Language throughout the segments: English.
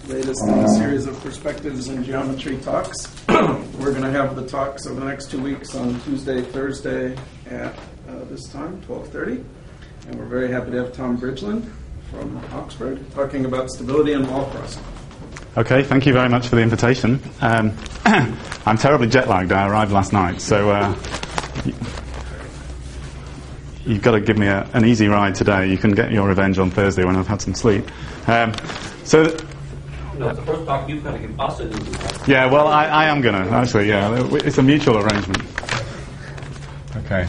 latest in a series of perspectives in geometry talks. We're going to have the talks over the next 2 weeks on Tuesday, Thursday at this time, 12:30. And we're very happy to have Tom Bridgeland from Oxford talking about stability and wall crossing. Okay, thank you very much for the invitation. I'm terribly jet-lagged. I arrived last night, so you've got to give me an easy ride today. You can get your revenge on Thursday when I've had some sleep. No, the first talk you've got to give us a new talk. Yeah, well, I am going to, actually, yeah. It's a mutual arrangement. Okay.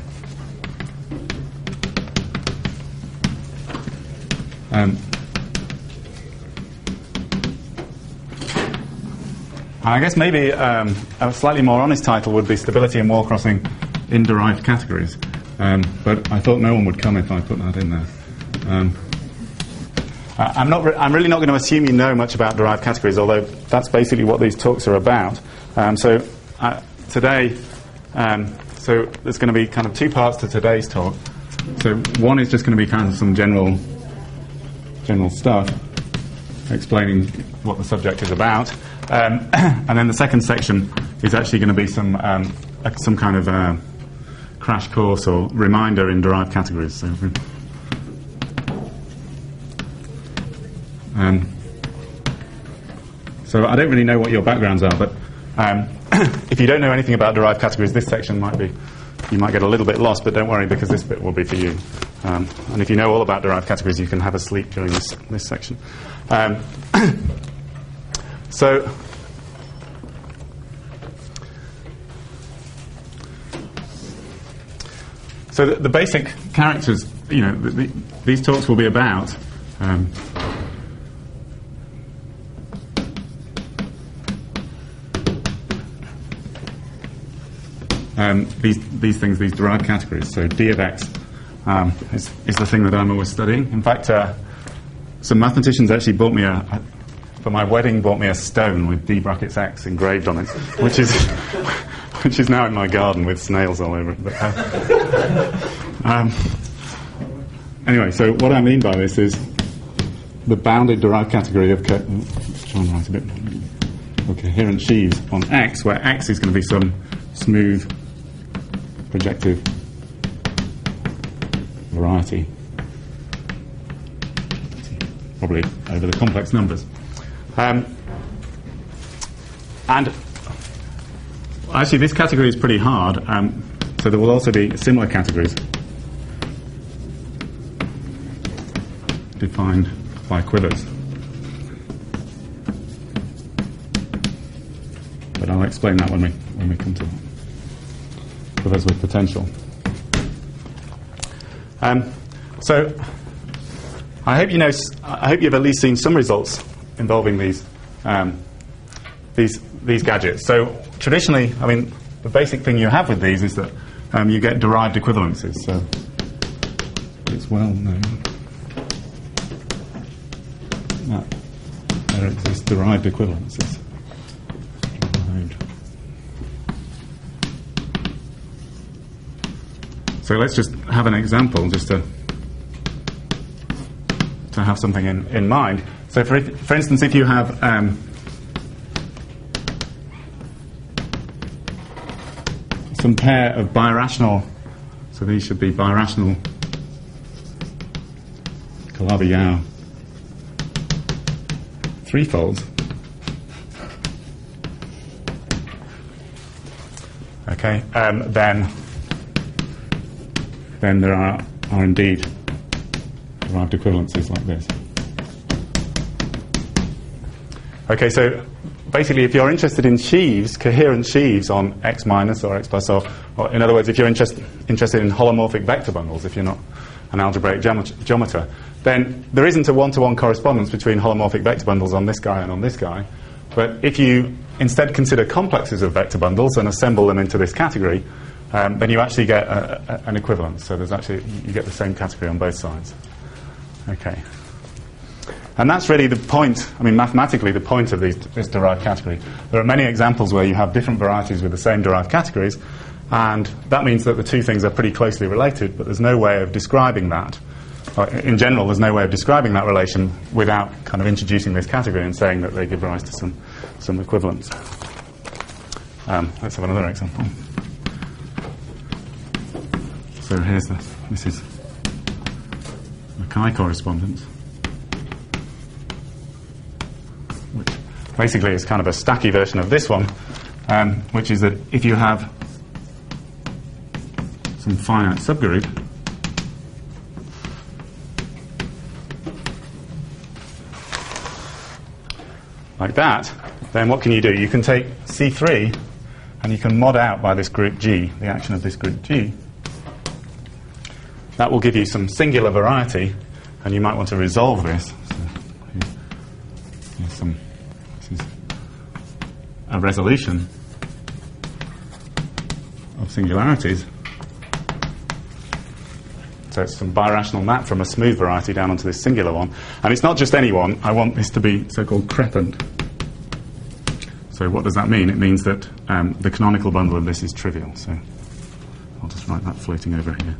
I guess maybe a slightly more honest title would be Stability and Wall Crossing in Derived Categories. But I thought no one would come if I put that in there. I'm really not going to assume you know much about derived categories, although that's basically what these talks are about. Today, so there's going to be kind of two parts to today's talk. So one is just going to be kind of some general stuff, explaining what the subject is about, and then the second section is actually going to be some kind of crash course or reminder in derived categories. So I don't really know what your backgrounds are, but if you don't know anything about derived categories, this section you might get a little bit lost, but don't worry, because this bit will be for you. And if you know all about derived categories, you can have a sleep during this section. So the basic characters, these talks will be about these things, these derived categories. So d of x is the thing that I'm always studying. In fact, some mathematicians actually for my wedding, bought me a stone with d brackets x engraved on it, which is now in my garden with snails all over it. But, anyway, so what I mean by this is the bounded derived category of try and write a bit of coherent sheaves on x, where x is going to be some smooth projective variety, probably over the complex numbers. And actually this category is pretty hard, so there will also be similar categories defined by quivers. But I'll explain that when we come to quivers with potential. So I hope you've at least seen some results involving these gadgets. So traditionally, the basic thing you have with these is that you get derived equivalences. So it's well known that there exist derived equivalences. So let's just have an example, just to have something in mind. So for instance, if you have some pair of birational, so these should be birational Calabi-Yau threefolds. Okay, then there are indeed derived equivalences like this. Okay, so basically if you're interested in sheaves, coherent sheaves on x minus or x plus, or in other words, if you're interested in holomorphic vector bundles, if you're not an algebraic geometer, then there isn't a one-to-one correspondence between holomorphic vector bundles on this guy and on this guy. But if you instead consider complexes of vector bundles and assemble them into this category, then you actually get an equivalence. So you get the same category on both sides. Okay. And that's really the point, mathematically the point of this derived category. There are many examples where you have different varieties with the same derived categories, and that means that the two things are pretty closely related, but there's no way of describing that in general, there's no way of describing that relation without kind of introducing this category and saying that they give rise to some equivalence. Let's have another example. So this is the chi correspondence, which basically is kind of a stacky version of this one, which is that if you have some finite subgroup, like that, then what can you do? You can take C3 and you can mod out by this group G, the action of this group G. That will give you some singular variety, and you might want to resolve this. So this is a resolution of singularities. So it's some birational map from a smooth variety down onto this singular one. And it's not just any one. I want this to be so-called crepant. So what does that mean? It means that the canonical bundle of this is trivial. So I'll just write that floating over here.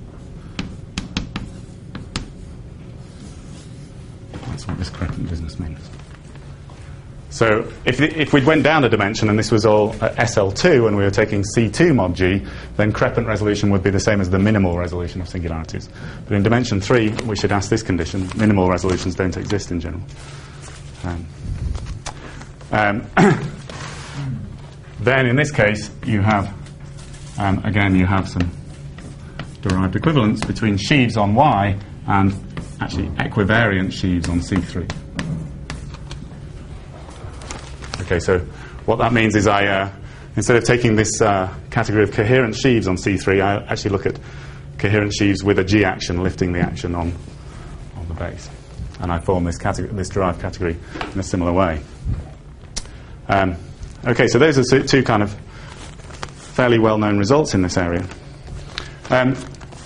That's what this crepant business means. So if we went down a dimension and this was all SL2 and we were taking C2 mod G, then crepant resolution would be the same as the minimal resolution of singularities. But in dimension 3, we should ask this condition. Minimal resolutions don't exist in general. Then in this case, you have, again, you have some derived equivalence between sheaves on Y and actually equivariant sheaves on C3. Okay, so what that means is instead of taking this category of coherent sheaves on C3, I actually look at coherent sheaves with a G action lifting the action on the base. And I form this derived category in a similar way. Okay, so those are two kind of fairly well-known results in this area. And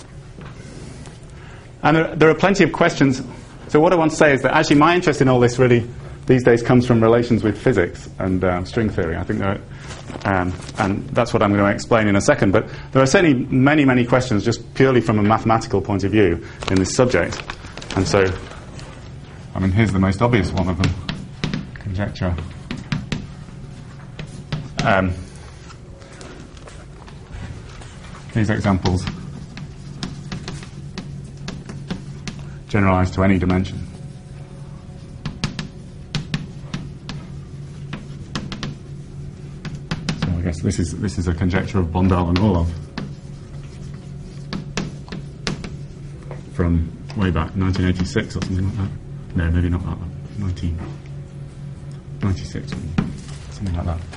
there are plenty of questions. So what I want to say is that actually my interest in all this really these days comes from relations with physics and string theory. I think and that's what I'm going to explain in a second. But there are certainly many, many questions just purely from a mathematical point of view in this subject. And so, I mean, here's the most obvious one of them, conjecture. These examples generalize to any dimension. So I guess this is a conjecture of Bondal and Orlov from way back 1986 or something like that. No, maybe not that. 1996, something like that.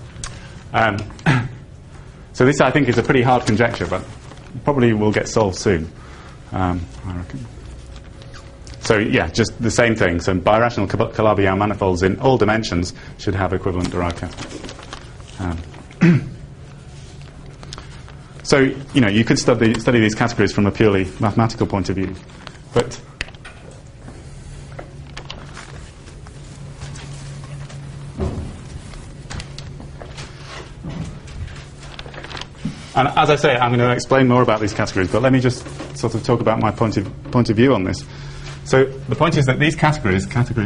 So this, I think, is a pretty hard conjecture, but probably will get solved soon, I reckon. So yeah, just the same thing. So birational Calabi-Yau manifolds in all dimensions should have equivalent derived categories. So you could study these categories from a purely mathematical point of view, but and as I say, I'm going to explain more about these categories, but let me just sort of talk about my point of view on this. So the point is that these categories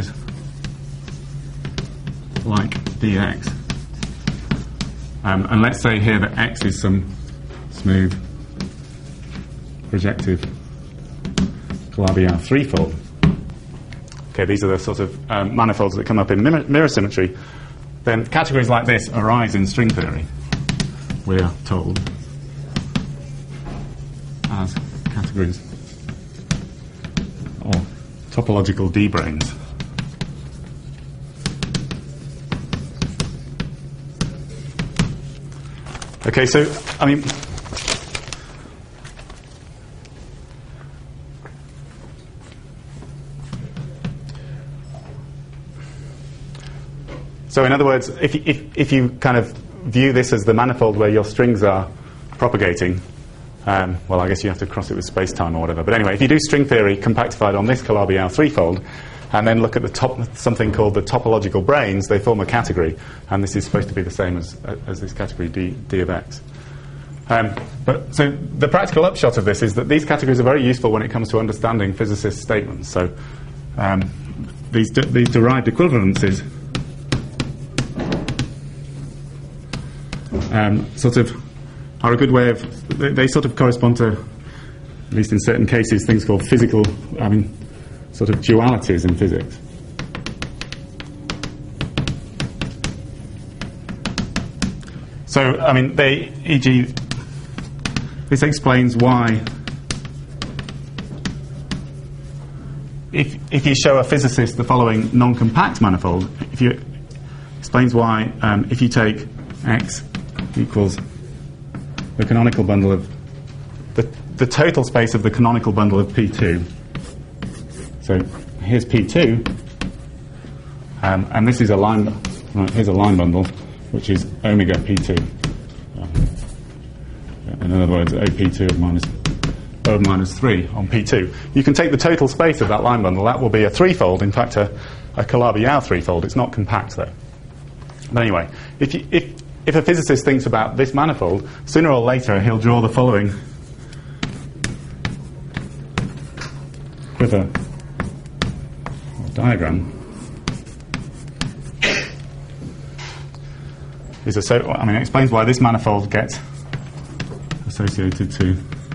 like dx, and let's say here that x is some smooth projective Calabi-Yau threefold. Okay, these are the sort of manifolds that come up in mirror symmetry. Then categories like this arise in string theory, we are told, as categories or topological D-branes. Okay, so, I mean, so in other words, if you kind of view this as the manifold where your strings are propagating, well, I guess you have to cross it with space-time or whatever. But anyway, if you do string theory compactified on this Calabi-Yau threefold, and then look at the top, something called the topological branes, they form a category, and this is supposed to be the same as this category D of x. But so the practical upshot of this is that these categories are very useful when it comes to understanding physicists' statements. So these derived equivalences sort of are a good way of, they sort of correspond to, at least in certain cases, things called physical, sort of dualities in physics. So, e.g., this explains why if you show a physicist the following non-compact manifold, explains why if you take X equals the canonical bundle of the total space of the canonical bundle of P2. So here's P2, and this is a line. Here's a line bundle, which is omega P2. In other words, OP2 of minus 3 on P2. You can take the total space of that line bundle. That will be a threefold. In fact, a Calabi-Yau threefold. It's not compact though. But anyway, if a physicist thinks about this manifold, sooner or later he'll draw the following quiver or diagram. It explains why this manifold gets associated to,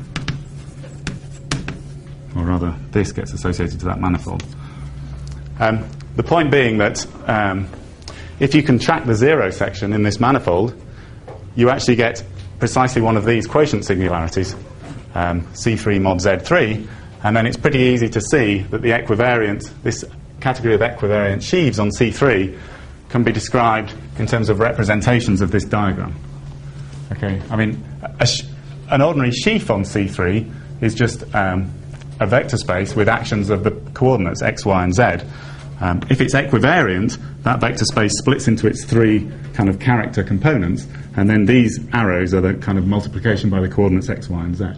or rather, this gets associated to that manifold. The point being that if you can track the zero section in this manifold, you actually get precisely one of these quotient singularities, C3 mod Z3, and then it's pretty easy to see that the equivariant, this category of equivariant sheaves on C3, can be described in terms of representations of this diagram. Okay, an ordinary sheaf on C3 is just a vector space with actions of the coordinates x, y, and z. If it's equivariant, that vector space splits into its three kind of character components, and then these arrows are the kind of multiplication by the coordinates x, y, and z.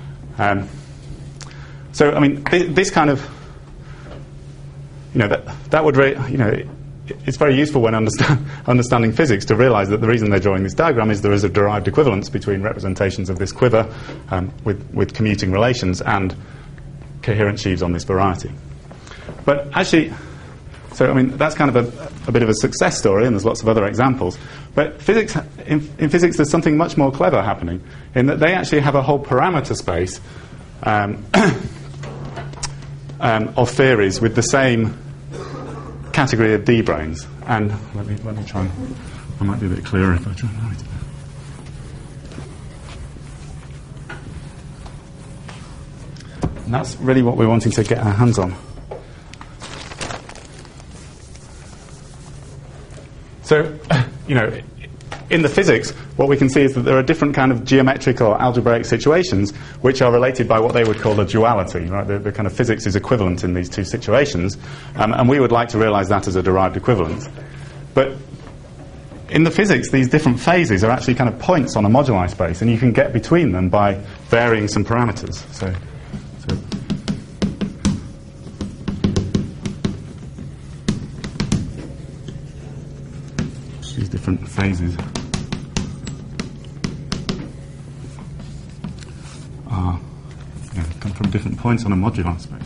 This kind of, that would really, it's very useful when understanding physics to realize that the reason they're drawing this diagram is there is a derived equivalence between representations of this quiver with commuting relations and coherent sheaves on this variety. But actually, that's kind of a bit of a success story, and there's lots of other examples. But in physics, there's something much more clever happening in that they actually have a whole parameter space of theories with the same category of D-branes. And let me try. I might be a bit clearer if I try and write it. And that's really what we're wanting to get our hands on. So, in the physics, what we can see is that there are different kind of geometric or algebraic situations which are related by what they would call a duality. Right? The kind of physics is equivalent in these two situations, and we would like to realize that as a derived equivalence. But in the physics, these different phases are actually kind of points on a moduli space, and you can get between them by varying some parameters. So these different phases come from different points on a modular space.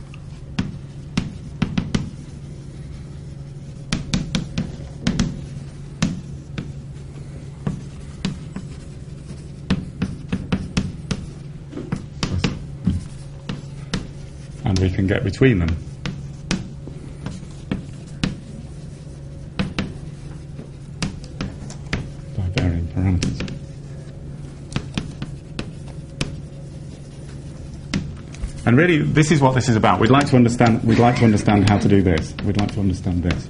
And we can get between them. By varying parameters. And really, this is what this is about. We'd like to understand how to do this. We'd like to understand this.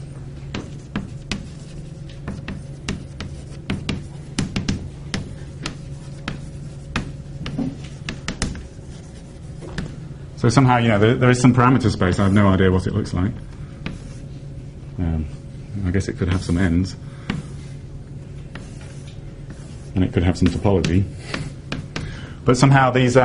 So somehow, there is some parameter space. I have no idea what it looks like. I guess it could have some ends. And it could have some topology. But somehow these...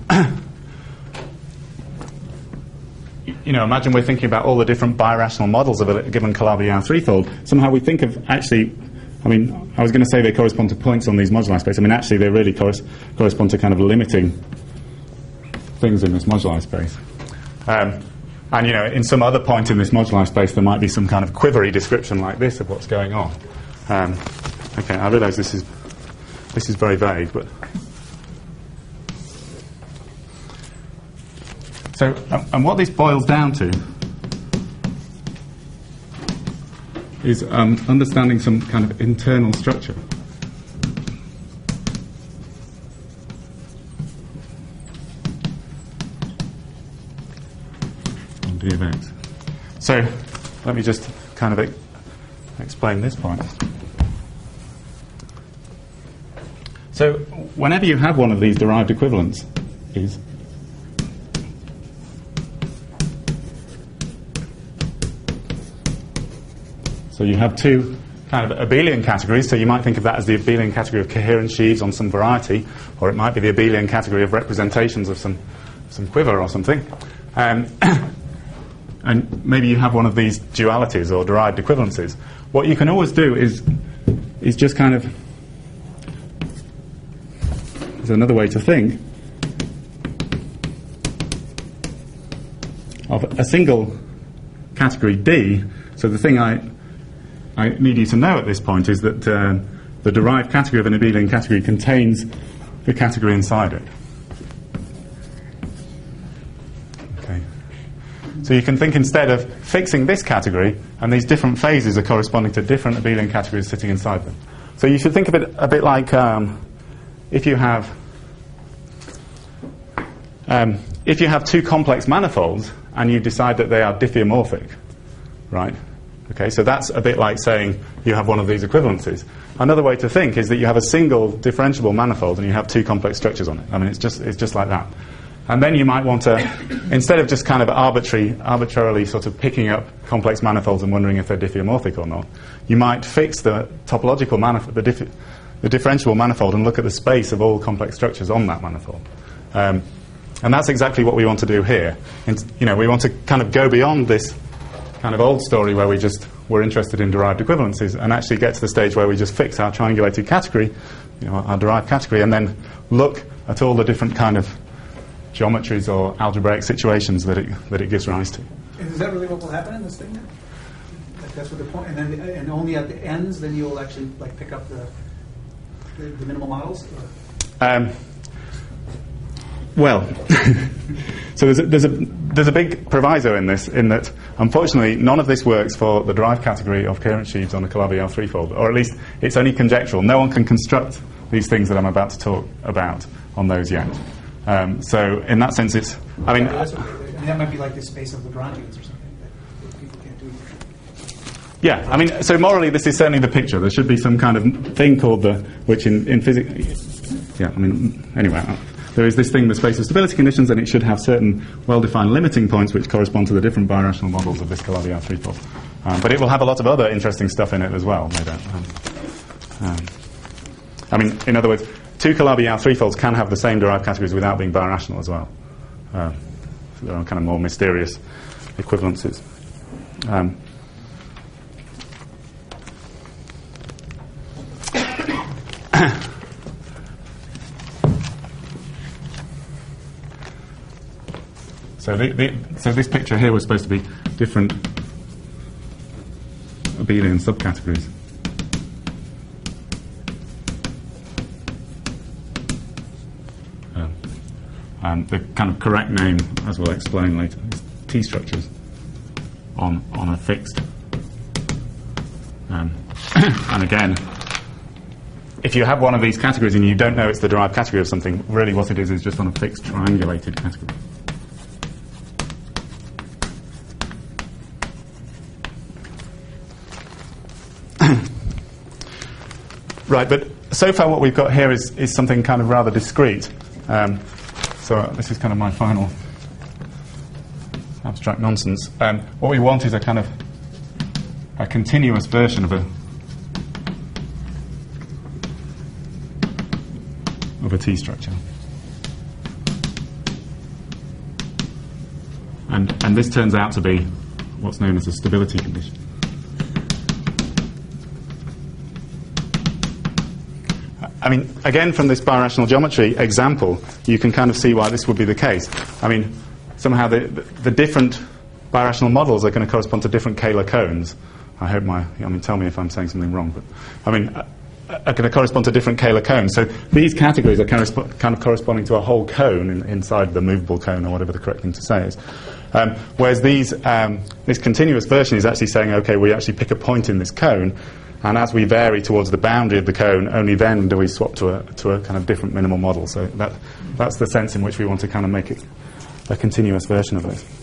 imagine we're thinking about all the different birational models of a given Calabi-Yau threefold. Somehow we think of actually I mean, I was going to say they correspond to points on these moduli space. I mean, actually, they really correspond to kind of limiting things in this moduli space. And, you know, in some other point in this moduli space, there might be some kind of quivery description like this of what's going on. Okay, I realise this is very vague, but... So, and what this boils down to is understanding some kind of internal structure. On d of x. So, let me just kind of explain this point. So, whenever you have one of these derived equivalents, is so you have two kind of abelian categories, so you might think of that as the abelian category of coherent sheaves on some variety, or it might be the abelian category of representations of some quiver or something. And maybe you have one of these dualities or derived equivalences. What you can always do is just kind of, there's another way to think of a single category D. So the thing I need you to know at this point is that the derived category of an abelian category contains the category inside it. Okay. So you can think instead of fixing this category, and these different phases are corresponding to different abelian categories sitting inside them. So you should think of it a bit like if you have two complex manifolds and you decide that they are diffeomorphic, right? Okay, so that's a bit like saying you have one of these equivalences. Another way to think is that you have a single differentiable manifold and you have two complex structures on it. I mean, it's just like that. And then you might want to, instead of just kind of arbitrarily sort of picking up complex manifolds and wondering if they're diffeomorphic or not, you might fix the topological manifold, the differentiable manifold, and look at the space of all complex structures on that manifold. And that's exactly what we want to do here. And, you know, we want to kind of go beyond this kind of old story where we're interested in derived equivalences and actually get to the stage where we just fix our triangulated category, you know, our derived category, and then look at all the different kind of geometries or algebraic situations that it gives rise to. And is that really what will happen in this thing then? Like that's what the point, and then and only at the ends then you'll actually like pick up the minimal models? Well, so there's a big proviso in this, in that unfortunately none of this works for the derived category of coherent sheaves on a Calabi-Yau threefold, or at least it's only conjectural. No one can construct these things that I'm about to talk about on those yet. So in that sense, it's. I mean, that might be like the space of Lagrangians or something that people can't do. Yeah, I mean, so morally, this is certainly the picture. There should be some kind of thing called which in physics. Yeah, I mean, anyway. There is this thing, the space of stability conditions, and it should have certain well-defined limiting points which correspond to the different birational models of this Calabi-Yau threefold. But it will have a lot of other interesting stuff in it as well, no doubt. I mean, in other words, two Calabi-Yau threefolds can have the same derived categories without being birational as well. So there are kind of more mysterious equivalences. So this picture here was supposed to be different abelian subcategories. And the kind of correct name, as we'll explain later, is T-structures on a fixed. And again, if you have one of these categories and you don't know it's the derived category of something, really what it is just on a fixed triangulated category. Right, but so far what we've got here is something kind of rather discrete. So this is kind of my final abstract nonsense. What we want is a kind of a continuous version of a T-structure. And this turns out to be what's known as a stability condition. I mean, again, from this birational geometry example, you can kind of see why this would be the case. I mean, somehow the different birational models are going to correspond to different Kähler cones. Tell me if I'm saying something wrong, but are going to correspond to different Kähler cones. So these categories are kind of corresponding to a whole cone inside the movable cone, or whatever the correct thing to say is. Whereas this continuous version is actually saying, okay, we actually pick a point in this cone, and as we vary towards the boundary of the cone, only then do we swap to a kind of different minimal model. So that's the sense in which we want to kind of make it a continuous version of this.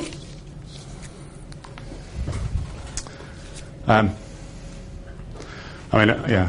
Yeah.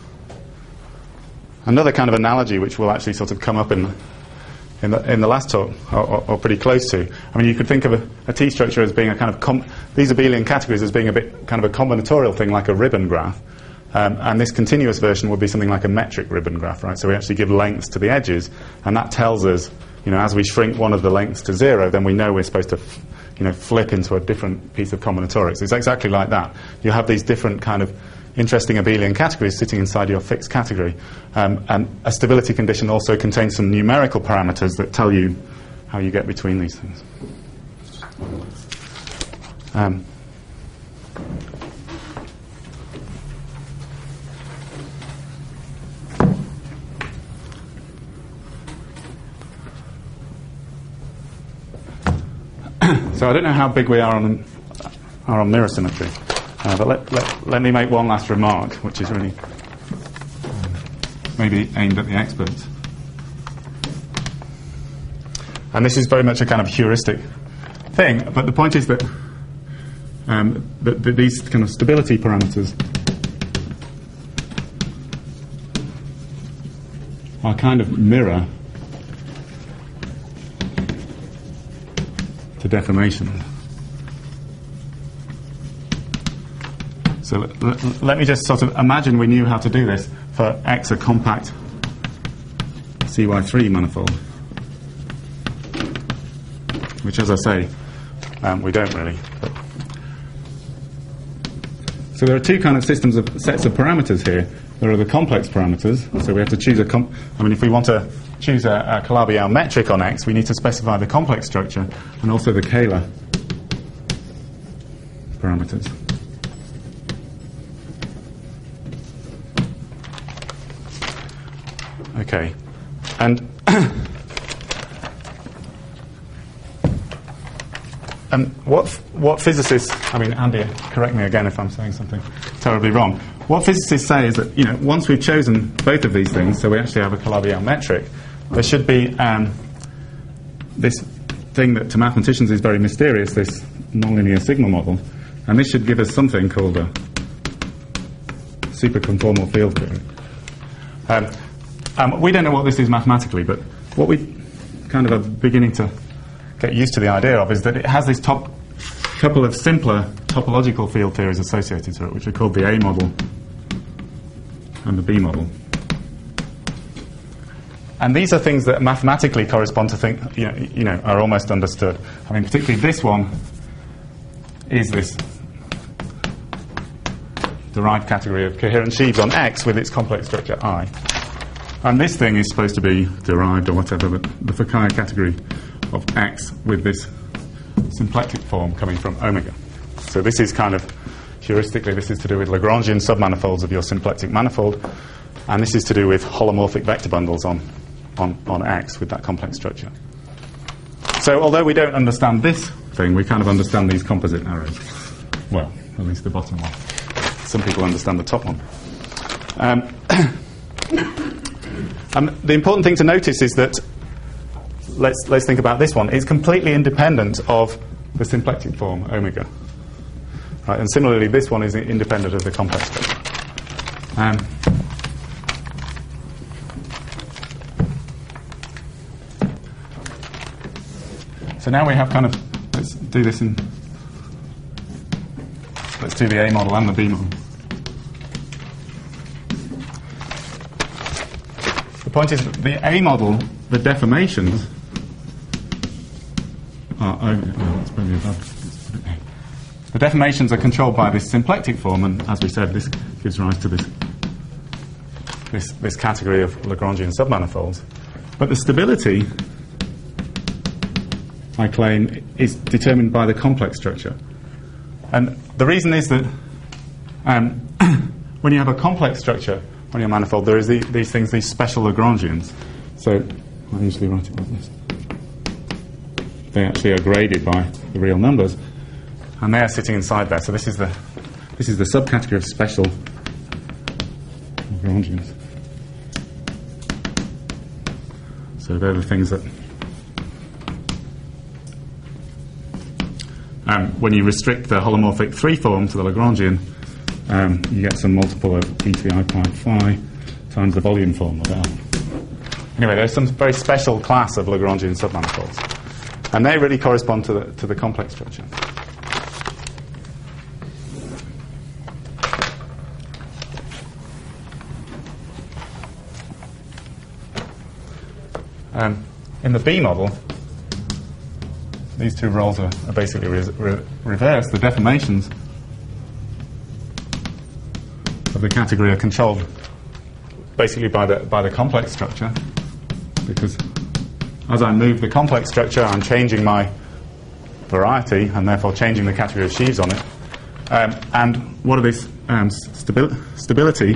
Another kind of analogy which will actually sort of come up in the last talk, or pretty close to. I mean, you could think of a T structure as being a kind of these abelian categories as being a bit kind of a combinatorial thing, like a ribbon graph. And this continuous version would be something like a metric ribbon graph, right? So we actually give lengths to the edges, and that tells us, as we shrink one of the lengths to 0, then we know we're supposed to flip into a different piece of combinatorics. It's exactly like that. You have these different kind of interesting abelian categories sitting inside your fixed category. And a stability condition also contains some numerical parameters that tell you how you get between these things. So I don't know how big we are on mirror symmetry, but let me make one last remark, which is really maybe aimed at the experts. And this is very much a kind of heuristic thing, but the point is that these kind of stability parameters are kind of mirror to deformation. So let me just sort of imagine we knew how to do this for X, a compact CY3 manifold, which, as I say, we don't really. So there are two kind of sets of parameters here. There are the complex parameters, so we have to choose if we want to choose a Calabi-Yau metric on X, we need to specify the complex structure and also the Kähler parameters. Okay, and what physicists, Andy, correct me again if I'm saying something terribly wrong. What physicists say is that once we've chosen both of these things, so we actually have a Calabi-Yau metric, there should be this thing that to mathematicians is very mysterious, this nonlinear sigma model, and this should give us something called a superconformal field theory. We don't know what this is mathematically, but what we kind of are beginning to get used to the idea of is that it has this couple of simpler topological field theories associated to it, which are called the A model and the B model. And these are things that mathematically correspond to things, are almost understood. Particularly this one is this derived category of coherent sheaves on X with its complex structure I. And this thing is supposed to be derived or whatever, but the Fukaya category of X with this symplectic form coming from omega. So this is kind of, heuristically, this is to do with Lagrangian submanifolds of your symplectic manifold, and this is to do with holomorphic vector bundles on X with that complex structure. So although we don't understand this thing, we kind of understand these composite arrows. Well, at least the bottom one. Some people understand the top one. The important thing to notice is that, let's think about this one, it's completely independent of the symplectic form, omega. Right, and similarly, this one is independent of the complex structure. So now we have let's do the A model and the B model. The point is that the A model, the deformations are the deformations are controlled by this symplectic form, and as we said, this gives rise to this this category of Lagrangian submanifolds. But the stability, I claim, is determined by the complex structure. And the reason is that when you have a complex structure on your manifold, there is these things, these special Lagrangians. So I usually write it like this. They actually are graded by the real numbers, and they are sitting inside there. So this is the subcategory of special Lagrangians. So they're the things that, when you restrict the holomorphic 3 form to the Lagrangian, you get some multiple of E3I pi phi times the volume form of L. Anyway, there's some very special class of Lagrangian submanifolds, and they really correspond to the complex structure. In the B model, these two roles are basically reversed. The deformations of the category are controlled basically by the complex structure, because as I move the complex structure, I'm changing my variety and therefore changing the category of sheaves on it. And what are these stability?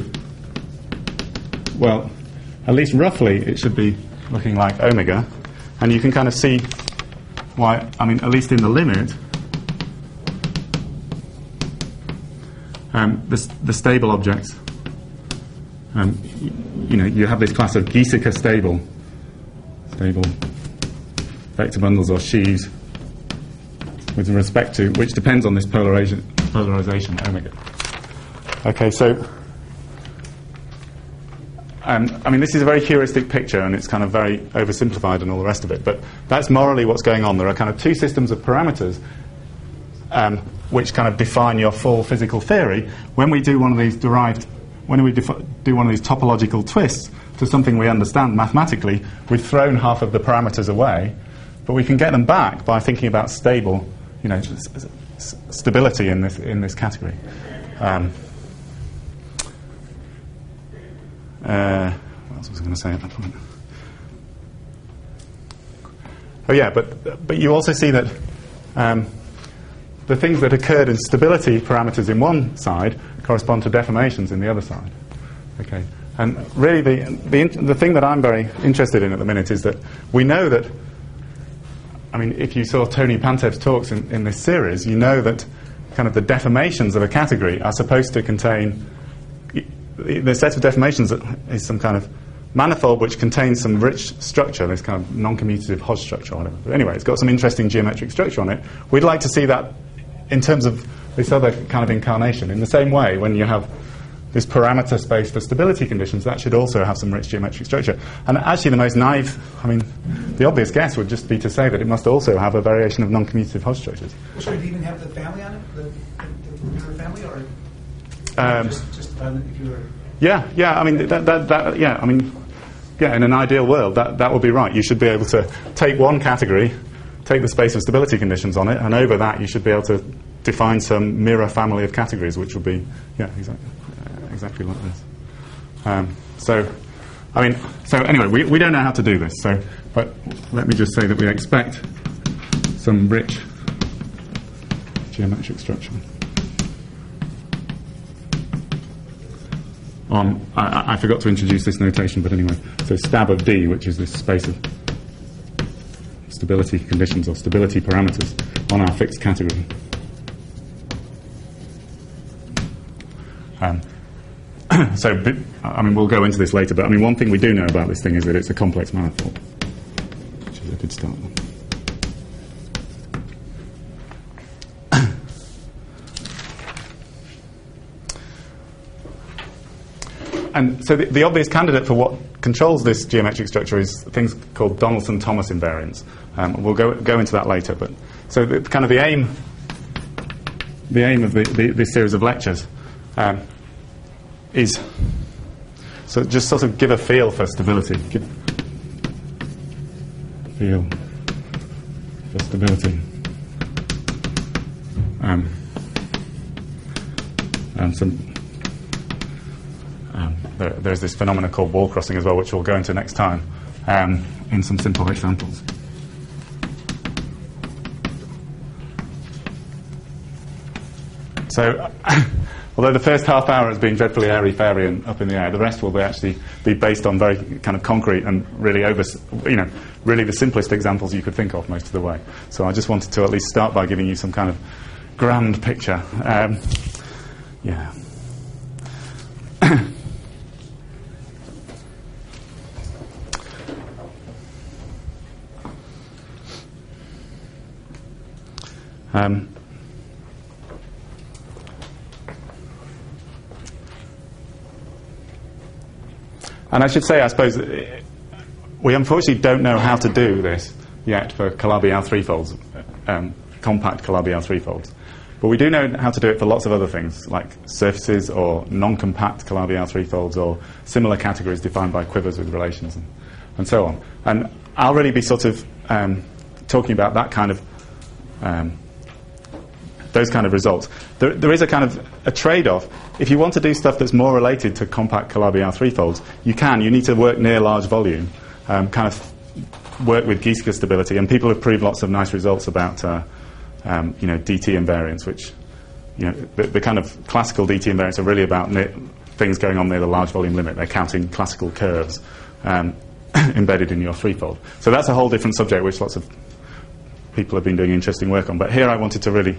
Well, at least roughly it should be looking like omega, and you can kind of see why, I mean, at least in the limit, the stable objects, you have this class of Giesecke stable vector bundles or sheaves with respect to, which depends on this polarization omega. Okay, so I mean, this is a very heuristic picture, and it's kind of very oversimplified and all the rest of it, but that's morally what's going on. There are kind of two systems of parameters which kind of define your full physical theory. When we do one of these do one of these topological twists to something we understand mathematically, we've thrown half of the parameters away, but we can get them back by thinking about stable, stability in this category. What else was I going to say at that point? Oh yeah, but you also see that the things that occurred in stability parameters in one side correspond to deformations in the other side. Okay, and really the thing that I'm very interested in at the minute is that we know that, I mean, if you saw Tony Pantev's talks in this series, you know that kind of the deformations of a category are supposed to contain, the set of deformations is some kind of manifold which contains some rich structure, this kind of non-commutative Hodge structure or whatever. But anyway, it's got some interesting geometric structure on it. We'd like to see that in terms of this other kind of incarnation. In the same way, when you have this parameter space for stability conditions, that should also have some rich geometric structure. And actually the most naive, I mean, the obvious guess would just be to say that it must also have a variation of non-commutative Hodge structures. Well, should it even have the family on it? The family, or just if you were... Yeah. I mean, in an ideal world, that would be right. You should be able to take one category, take the space of stability conditions on it, and over that you should be able to define some mirror family of categories, which would be, exactly like this. So anyway, we don't know how to do this. But let me just say that we expect some rich geometric structure. I forgot to introduce this notation, but anyway, so stab of D, which is this space of stability conditions or stability parameters on our fixed category. We'll go into this later, but one thing we do know about this thing is that it's a complex manifold, which is a good start. And so the obvious candidate for what controls this geometric structure is things called Donaldson-Thomas invariants. We'll go into that later. But so the aim of this series of lectures is so just sort of give a feel for stability. Feel for stability. And some. there's this phenomenon called wall crossing as well, which we'll go into next time in some simple examples. So, although the first half hour has been dreadfully airy-fairy and up in the air, the rest will actually be based on very kind of concrete and really really the simplest examples you could think of most of the way. So I just wanted to at least start by giving you some kind of grand picture. Yeah. And I should say, I suppose, we unfortunately don't know how to do this yet for Calabi-Yau threefolds, compact Calabi-Yau threefolds. But we do know how to do it for lots of other things, like surfaces or non-compact Calabi-Yau threefolds or similar categories defined by quivers with relations and so on. And I'll really be sort of talking about that kind of those kind of results. There is a kind of a trade-off. If you want to do stuff that's more related to compact Calabi-Yau threefolds, you can. You need to work near large volume, kind of work with Giesecke stability, and people have proved lots of nice results about DT invariance, which the kind of classical DT invariants are really about things going on near the large volume limit. They're counting classical curves embedded in your threefold. So that's a whole different subject, which lots of people have been doing interesting work on. But here I wanted to really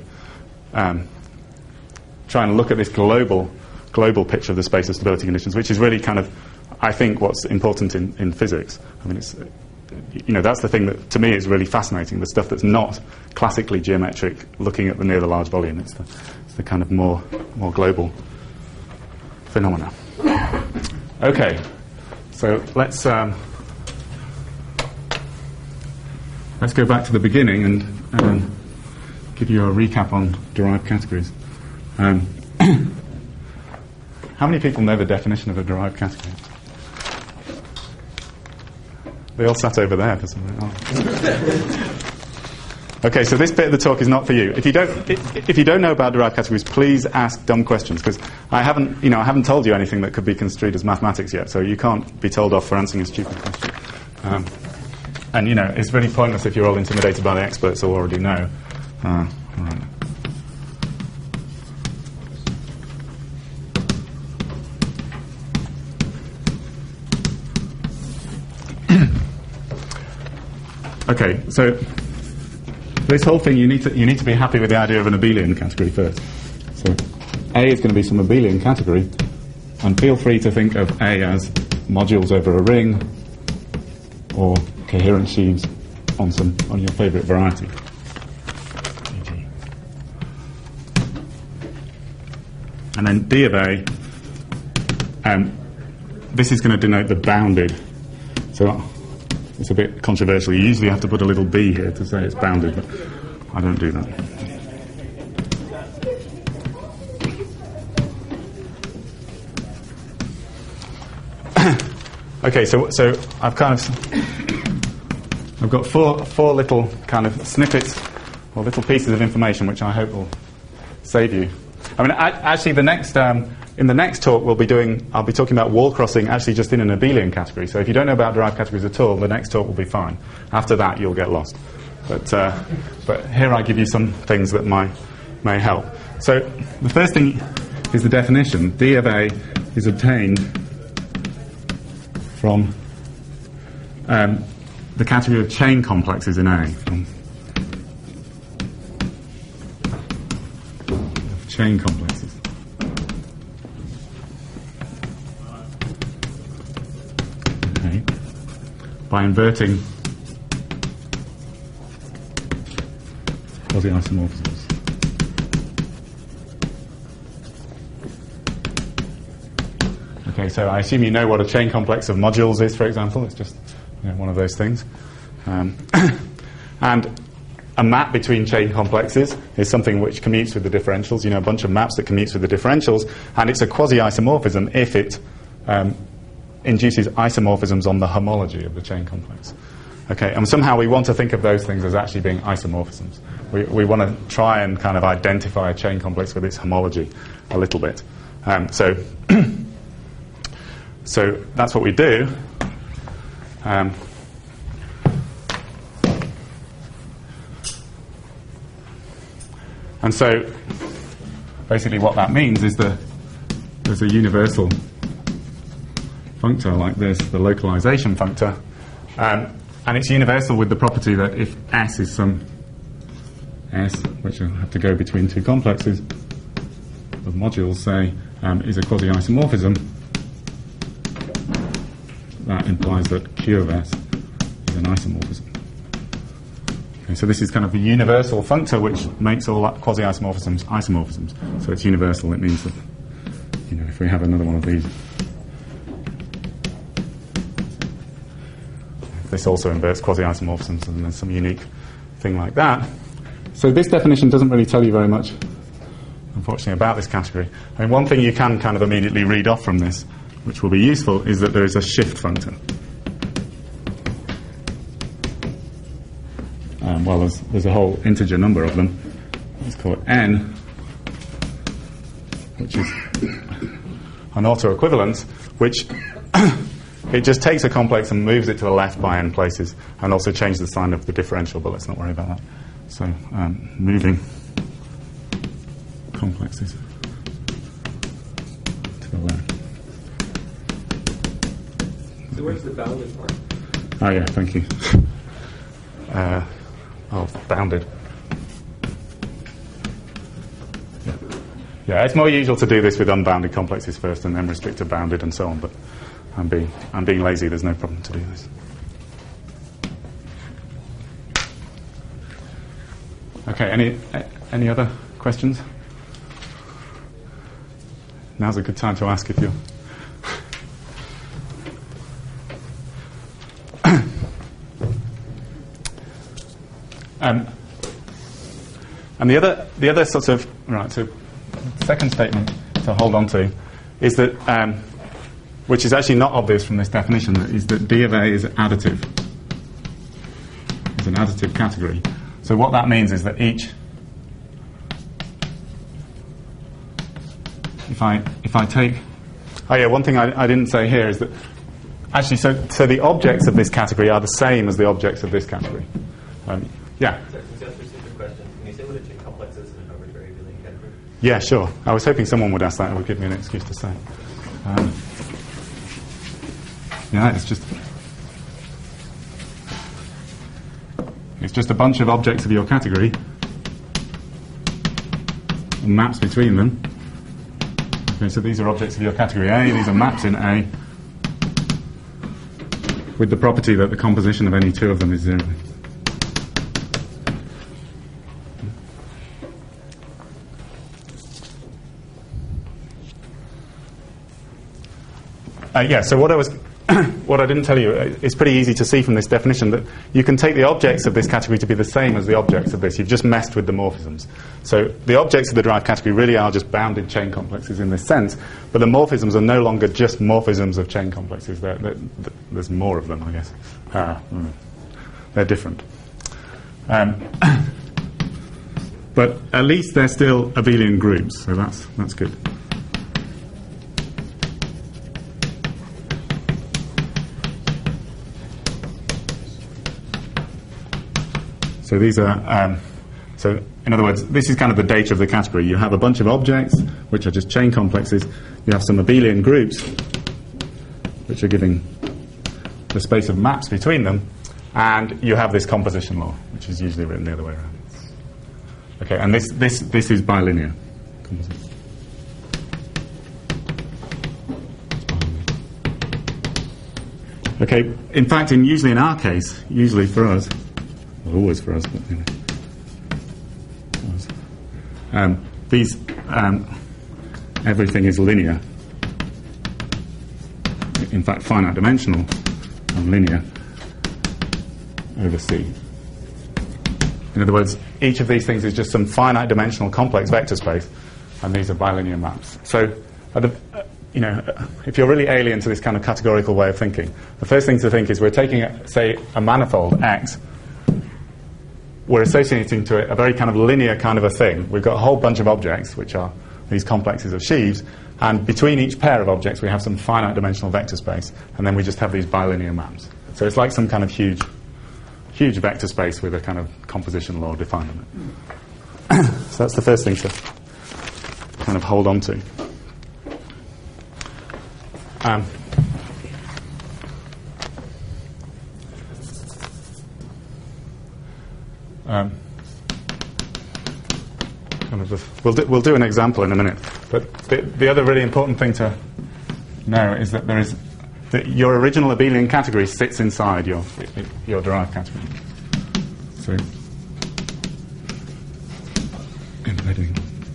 try and look at this global picture of the space of stability conditions, which is really kind of, I think, what's important in physics. I mean, it's that's the thing that to me is really fascinating. The stuff that's not classically geometric, looking at near the large volume. It's the kind of more global phenomena. Okay, so let's go back to the beginning and give you a recap on derived categories. How many people know the definition of a derived category? They all sat over there for some reason. Okay, so this bit of the talk is not for you. If you don't know about derived categories, please ask dumb questions, because I haven't told you anything that could be construed as mathematics yet, so you can't be told off for answering a stupid question. And it's really pointless if you're all intimidated by the experts who already know. All right. Okay, so this whole thing, you need to be happy with the idea of an abelian category first. So A is going to be some abelian category, and feel free to think of A as modules over a ring or coherent sheaves on your favourite variety. And then D of A, this is going to denote the bounded. So it's a bit controversial. You usually have to put a little b here to say it's bounded, but I don't do that. Okay, so I've got four little kind of snippets or little pieces of information which I hope will save you. I mean, actually, in the next talk I'll be talking about wall crossing actually just in an abelian category. So if you don't know about derived categories at all, the next talk will be fine. After that, you'll get lost. But here I give you some things that may help. So the first thing is the definition. D of A is obtained from the category of chain complexes in A. Chain complexes. Okay. By inverting quasi-isomorphisms. Okay, so I assume you know what a chain complex of modules is, for example. It's just one of those things. And a map between chain complexes is something which commutes with the differentials. A bunch of maps that commutes with the differentials, and it's a quasi-isomorphism if it induces isomorphisms on the homology of the chain complex. Okay, and somehow we want to think of those things as actually being isomorphisms. We want to try and kind of identify a chain complex with its homology a little bit. So So that's what we do. And so basically what that means is that there's a universal functor like this, the localization functor, and it's universal with the property that if S is some S, which will have to go between two complexes of modules, say, is a quasi-isomorphism, that implies that Q of S is an isomorphism. Okay, so this is kind of the universal functor which makes all quasi-isomorphisms isomorphisms. So it's universal. It means that, if we have another one of these, this also inverts quasi-isomorphisms, and there's some unique thing like that. So this definition doesn't really tell you very much, unfortunately, about this category. I mean, one thing you can kind of immediately read off from this, which will be useful, is that there is a shift functor. Well, there's a whole integer number of them. Let's call it n, which is an autoequivalence, which it just takes a complex and moves it to the left by n places, and also changes the sign of the differential, but let's not worry about that. So moving complexes to the left. So where's the bounded part? Oh yeah, thank you. Bounded. Yeah, it's more usual to do this with unbounded complexes first and then restrict to bounded and so on, but I'm being lazy, there's no problem to do this. Okay, any other questions? Now's a good time to ask if you're... And the other sort of so second statement to hold on to is that, which is actually not obvious from this definition, is that D of A is additive. It's an additive category. So what that means is that each, if I take, one thing I didn't say here is that actually, so the objects of this category are the same as the objects of this category. Yeah. Yeah, sure. I was hoping someone would ask that and would give me an excuse to say. It's just a bunch of objects of your category and maps between them. Okay, so these are objects of your category A, these are maps in A, with the property that the composition of any two of them is 0. So what I didn't tell you, it's pretty easy to see from this definition that you can take the objects of this category to be the same as the objects of this. You've just messed with the morphisms. So the objects of the derived category really are just bounded chain complexes in this sense, but the morphisms are no longer just morphisms of chain complexes. There's more of them, I guess. They're different. But at least they're still abelian groups, so that's good. So these are, so in other words, this is kind of the data of the category. You have a bunch of objects, which are just chain complexes. You have some abelian groups, which are giving the space of maps between them. And you have this composition law, which is usually written the other way around. Okay, and this is bilinear composition. Okay, in fact, usually in our case, usually for us, well, always for us, but everything is linear. In fact, finite dimensional and linear over C. In other words, each of these things is just some finite dimensional complex vector space, and these are bilinear maps. So, if you're really alien to this kind of categorical way of thinking, the first thing to think is we're taking, say, a manifold X, we're associating to it a very kind of linear kind of a thing. We've got a whole bunch of objects, which are these complexes of sheaves, And between each pair of objects, we have some finite dimensional vector space, and then we just have these bilinear maps. So it's like some kind of huge vector space with a kind of composition law defining it. So that's the first thing to kind of hold on to. We'll do an example in a minute, but the other really important thing to know is that your original abelian category sits inside your derived category. So embedding.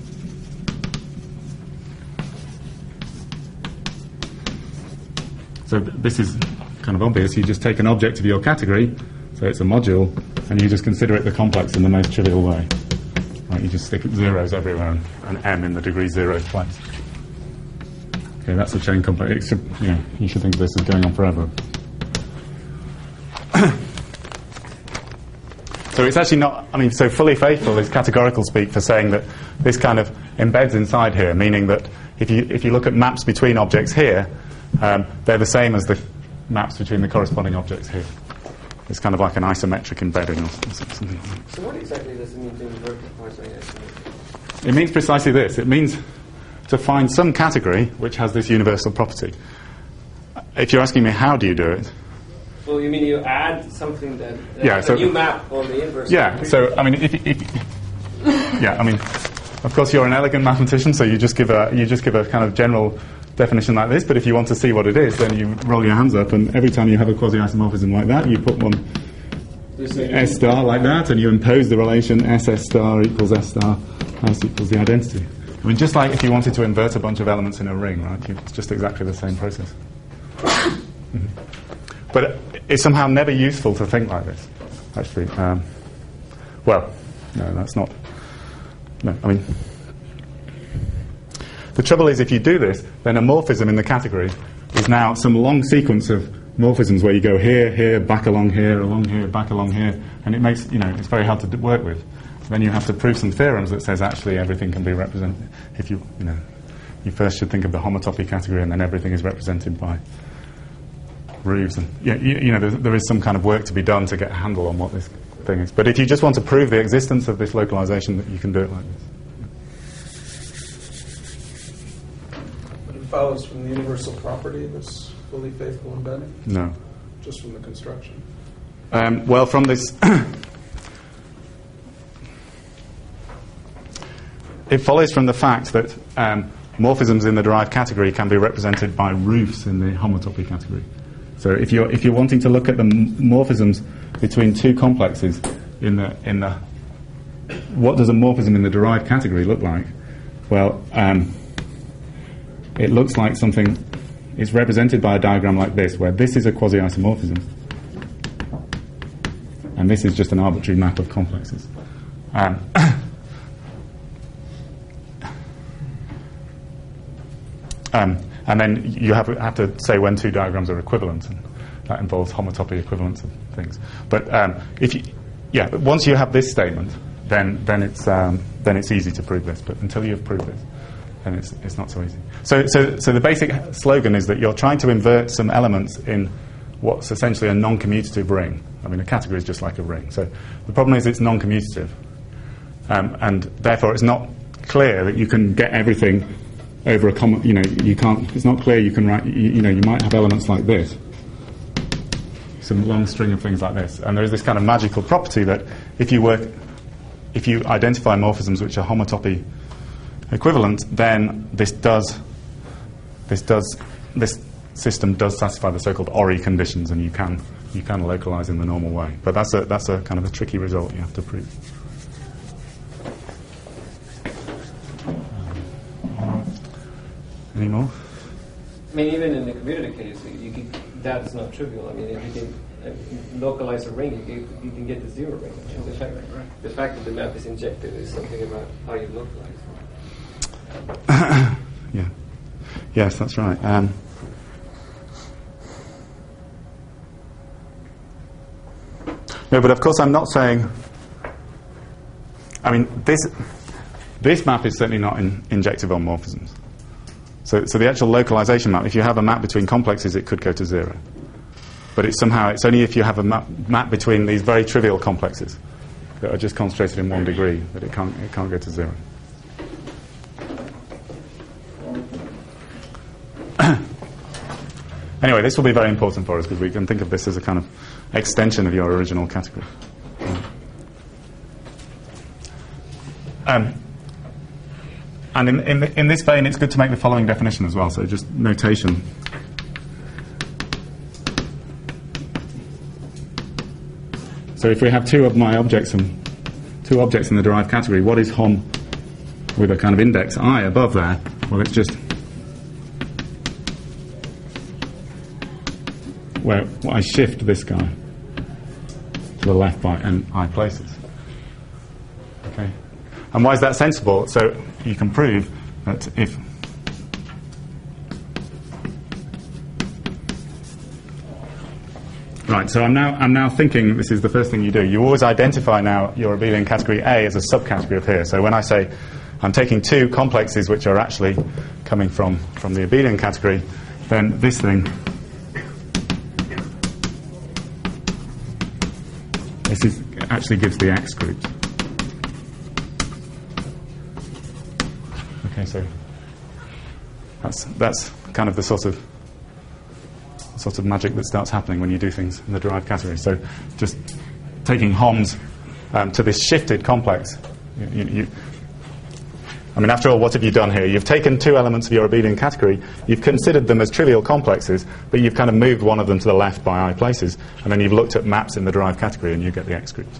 So this is kind of obvious. You just take an object of your category, so it's a module, and you just consider it the complex in the most trivial way. Right, you just stick zeros everywhere and m in the degree 0 place. Okay, that's a chain complex. You should think this is going on forever. So it's actually not, so fully faithful is categorical speak for saying that this kind of embeds inside here, meaning that if you look at maps between objects here, they're the same as the maps between the corresponding objects here. It's kind of like an isometric embedding or something like that. So what exactly does it mean to invert the Poisson estimate? It means precisely this. It means to find some category which has this universal property. If you're asking me how do you do it? Well, you mean you add something that so a new map on the inverse? Yeah. So of course you're an elegant mathematician, so you just give a kind of general definition like this. But if you want to see what it is, then you roll your hands up, and every time you have a quasi-isomorphism like that, you put one S star like that, and you impose the relation SS star equals S star, S equals the identity. Just like if you wanted to invert a bunch of elements in a ring, right? It's just exactly the same process. Mm-hmm. But it's somehow never useful to think like this, actually. No, that's not. No, the trouble is, if you do this, then a morphism in the category is now some long sequence of morphisms where you go here, here, back along here, back along here, and it makes, it's very hard to work with. Then you have to prove some theorems that says actually everything can be represented. If you first should think of the homotopy category, and then everything is represented by roofs, and there is some kind of work to be done to get a handle on what this thing is. But if you just want to prove the existence of this localization, that you can do it like this. But it follows from the universal property, this fully faithful embedding? No. Just from the construction? Well, from this... It follows from the fact that morphisms in the derived category can be represented by roofs in the homotopy category. So if you're wanting to look at the morphisms between two complexes what does a morphism in the derived category look like? Well, it looks like something. It's represented by a diagram like this, where this is a quasi-isomorphism, and this is just an arbitrary map of complexes. And then you have to say when two diagrams are equivalent, and that involves homotopy equivalence of things. But once you have this statement, then it's easy to prove this. But until you've proved this, then it's not so easy. So the basic slogan is that you're trying to invert some elements in what's essentially a non-commutative ring. A category is just like a ring. So the problem is it's non-commutative, and therefore it's not clear that you can get everything over a common, you can't, it's not clear you can write, you might have elements like this, some long string of things like this, and there is this kind of magical property that if you identify morphisms which are homotopy equivalent, then this system does satisfy the so-called Ori conditions, and you can localize in the normal way. But that's a kind of a tricky result you have to prove. Any more? Even in the community case, that's not trivial. If you can localize a ring, you can get the zero ring. The fact that the map is injected is something about how you localize it. Yeah. Yes, that's right. No, but of course I'm not saying... this map is certainly not injective on morphisms. So the actual localization map, if you have a map between complexes, it could go to 0. But it's only if you have a map between these very trivial complexes that are just concentrated in 1 degree that it can't go to 0. Anyway, this will be very important for us because we can think of this as a kind of extension of your original category. And in this vein, it's good to make the following definition as well. So just notation. So if we have two objects in the derived category, what is Hom with a kind of index I above there? Well, it's just where I shift this guy to the left by n I places. Okay. And why is that sensible? So you can prove that if right, so I'm now thinking this is the first thing you do. You always identify now your abelian category A as a subcategory of here. So when I say I'm taking two complexes which are actually coming from the abelian category, then this thing, actually gives the X groups. Okay, so that's kind of the sort of magic that starts happening when you do things in the derived category. So just taking Homs to this shifted complex. I mean, after all, what have you done here? You've taken two elements of your abelian category, you've considered them as trivial complexes, but you've kind of moved one of them to the left by I places, and then you've looked at maps in the derived category and you get the X groups.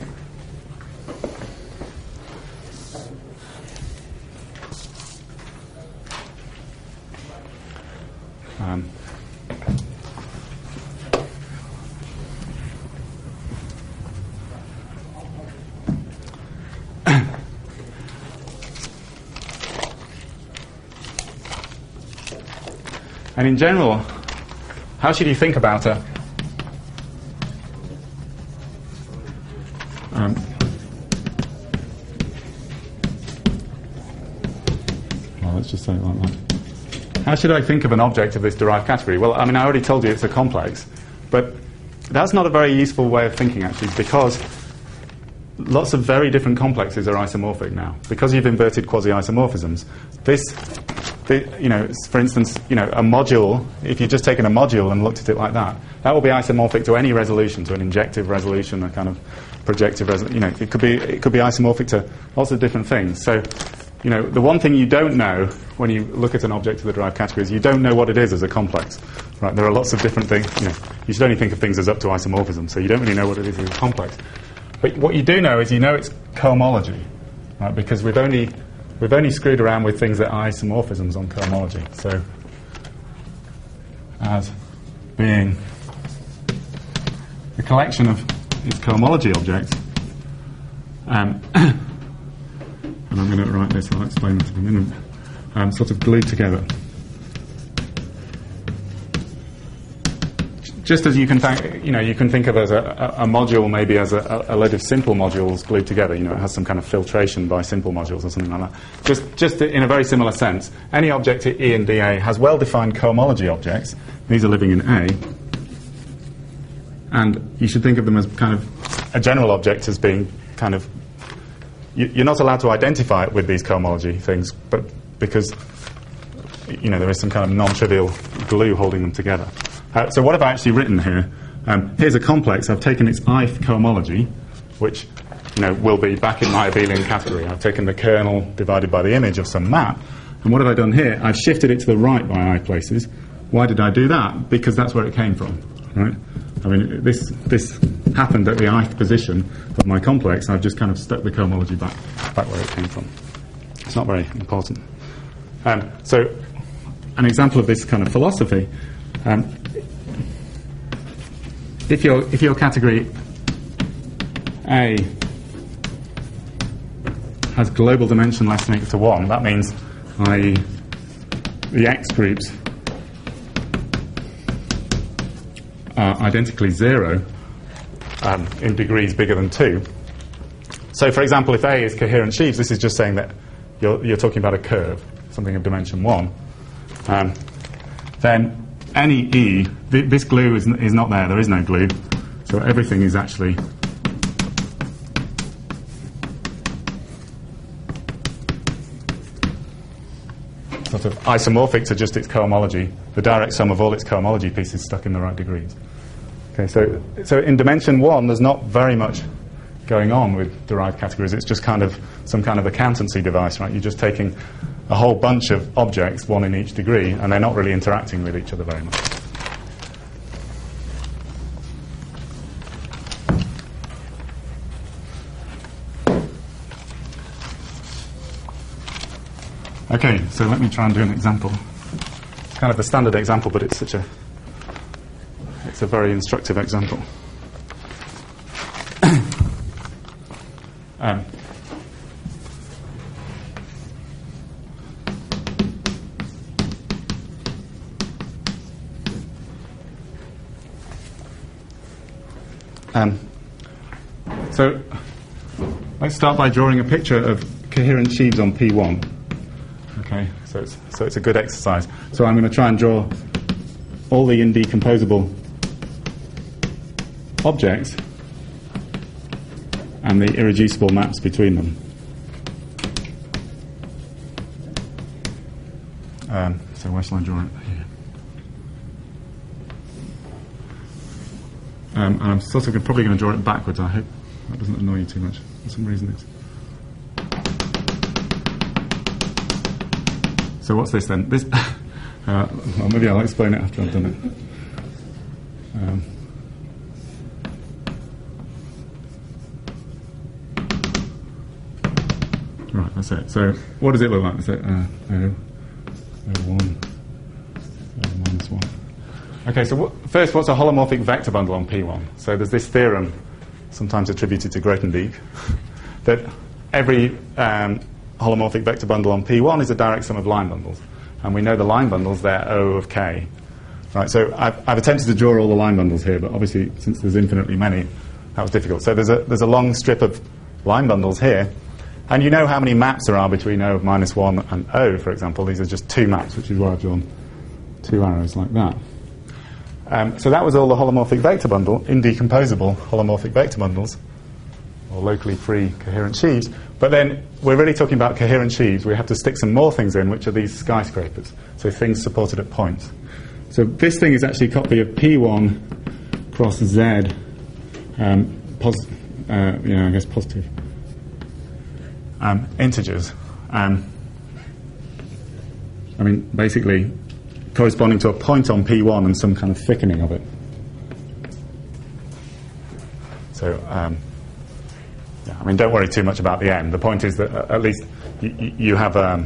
And in general, how should you think about a well, let's just say it like that. How should I think of an object of this derived category? Well, I mean, I already told you it's a complex, but that's not a very useful way of thinking, actually, because lots of very different complexes are isomorphic now. Because you've inverted quasi-isomorphisms, for instance, a module, if you've just taken a module and looked at it like that, that will be isomorphic to any resolution, to an injective resolution, a kind of projective resolution. It could be isomorphic to lots of different things. So, the one thing you don't know when you look at an object of the derived category is you don't know what it is as a complex. Right? There are lots of different things. You should only think of things as up to isomorphism, so you don't really know what it is as a complex. But what you do know is it's cohomology, right? Because we've only screwed around with things that are isomorphisms on cohomology. So, as being a collection of its cohomology objects, and I'm going to write this, I'll explain this in a minute, sort of glued together. Just as you can think of as a module maybe as a load of simple modules glued together. It has some kind of filtration by simple modules or something like that. Just in a very similar sense, any object E and dA has well-defined cohomology objects. These are living in A, and you should think of them as kind of a general object as being kind of. You're not allowed to identify it with these cohomology things, but because there is some kind of non-trivial glue holding them together. So what have I actually written here? Here's a complex. I've taken its ith cohomology, which will be back in my abelian category. I've taken the kernel divided by the image of some map. And what have I done here? I've shifted it to the right by I places. Why did I do that? Because that's where it came from, right? I mean, this happened at the ith position of my complex. I've just kind of stuck the cohomology back where it came from. It's not very important. So an example of this kind of philosophy. If your category A has global dimension less than or equal to 1, that means the X groups are identically 0 in degrees bigger than 2. So, for example, if A is coherent sheaves, this is just saying that you're talking about a curve, something of dimension 1. then any E, this glue is not there. There is no glue. So everything is actually sort of isomorphic to just its cohomology. The direct sum of all its cohomology pieces stuck in the right degrees. Okay, so in dimension 1, there's not very much going on with derived categories. It's just kind of some kind of accountancy device, right? You're just taking a whole bunch of objects, one in each degree, and they're not really interacting with each other very much. Okay, so let me try and do an example. It's kind of a standard example, but it's a very instructive example. So let's start by drawing a picture of coherent sheaves on P1. Okay, so it's a good exercise. So I'm going to try and draw all the indecomposable objects and the irreducible maps between them. So where shall I draw it? Here. And I'm sort of probably going to draw it backwards. I hope that doesn't annoy you too much. For some reason So what's this then? This, well, maybe I'll explain it after I've done it. Right, that's it. So what does it look like? Is it O, O1, O minus 1? Okay, so first, what's a holomorphic vector bundle on P1? So there's this theorem, sometimes attributed to Grothendieck, that every holomorphic vector bundle on P1 is a direct sum of line bundles. And we know the line bundles, they're O of K. Right, so I've attempted to draw all the line bundles here, but obviously, since there's infinitely many, that was difficult. So there's a long strip of line bundles here. And you know how many maps there are between O of minus 1 and O, for example. These are just two maps, which is why I've drawn two arrows like that. So that was all the holomorphic vector bundle, indecomposable holomorphic vector bundles, or locally free coherent sheaves. But then we're really talking about coherent sheaves. We have to stick some more things in, which are these skyscrapers, so things supported at points. So this thing is actually a copy of P1 cross Z, I guess positive integers. Basically corresponding to a point on P1 and some kind of thickening of it. So, don't worry too much about the end. The point is that at least you have, a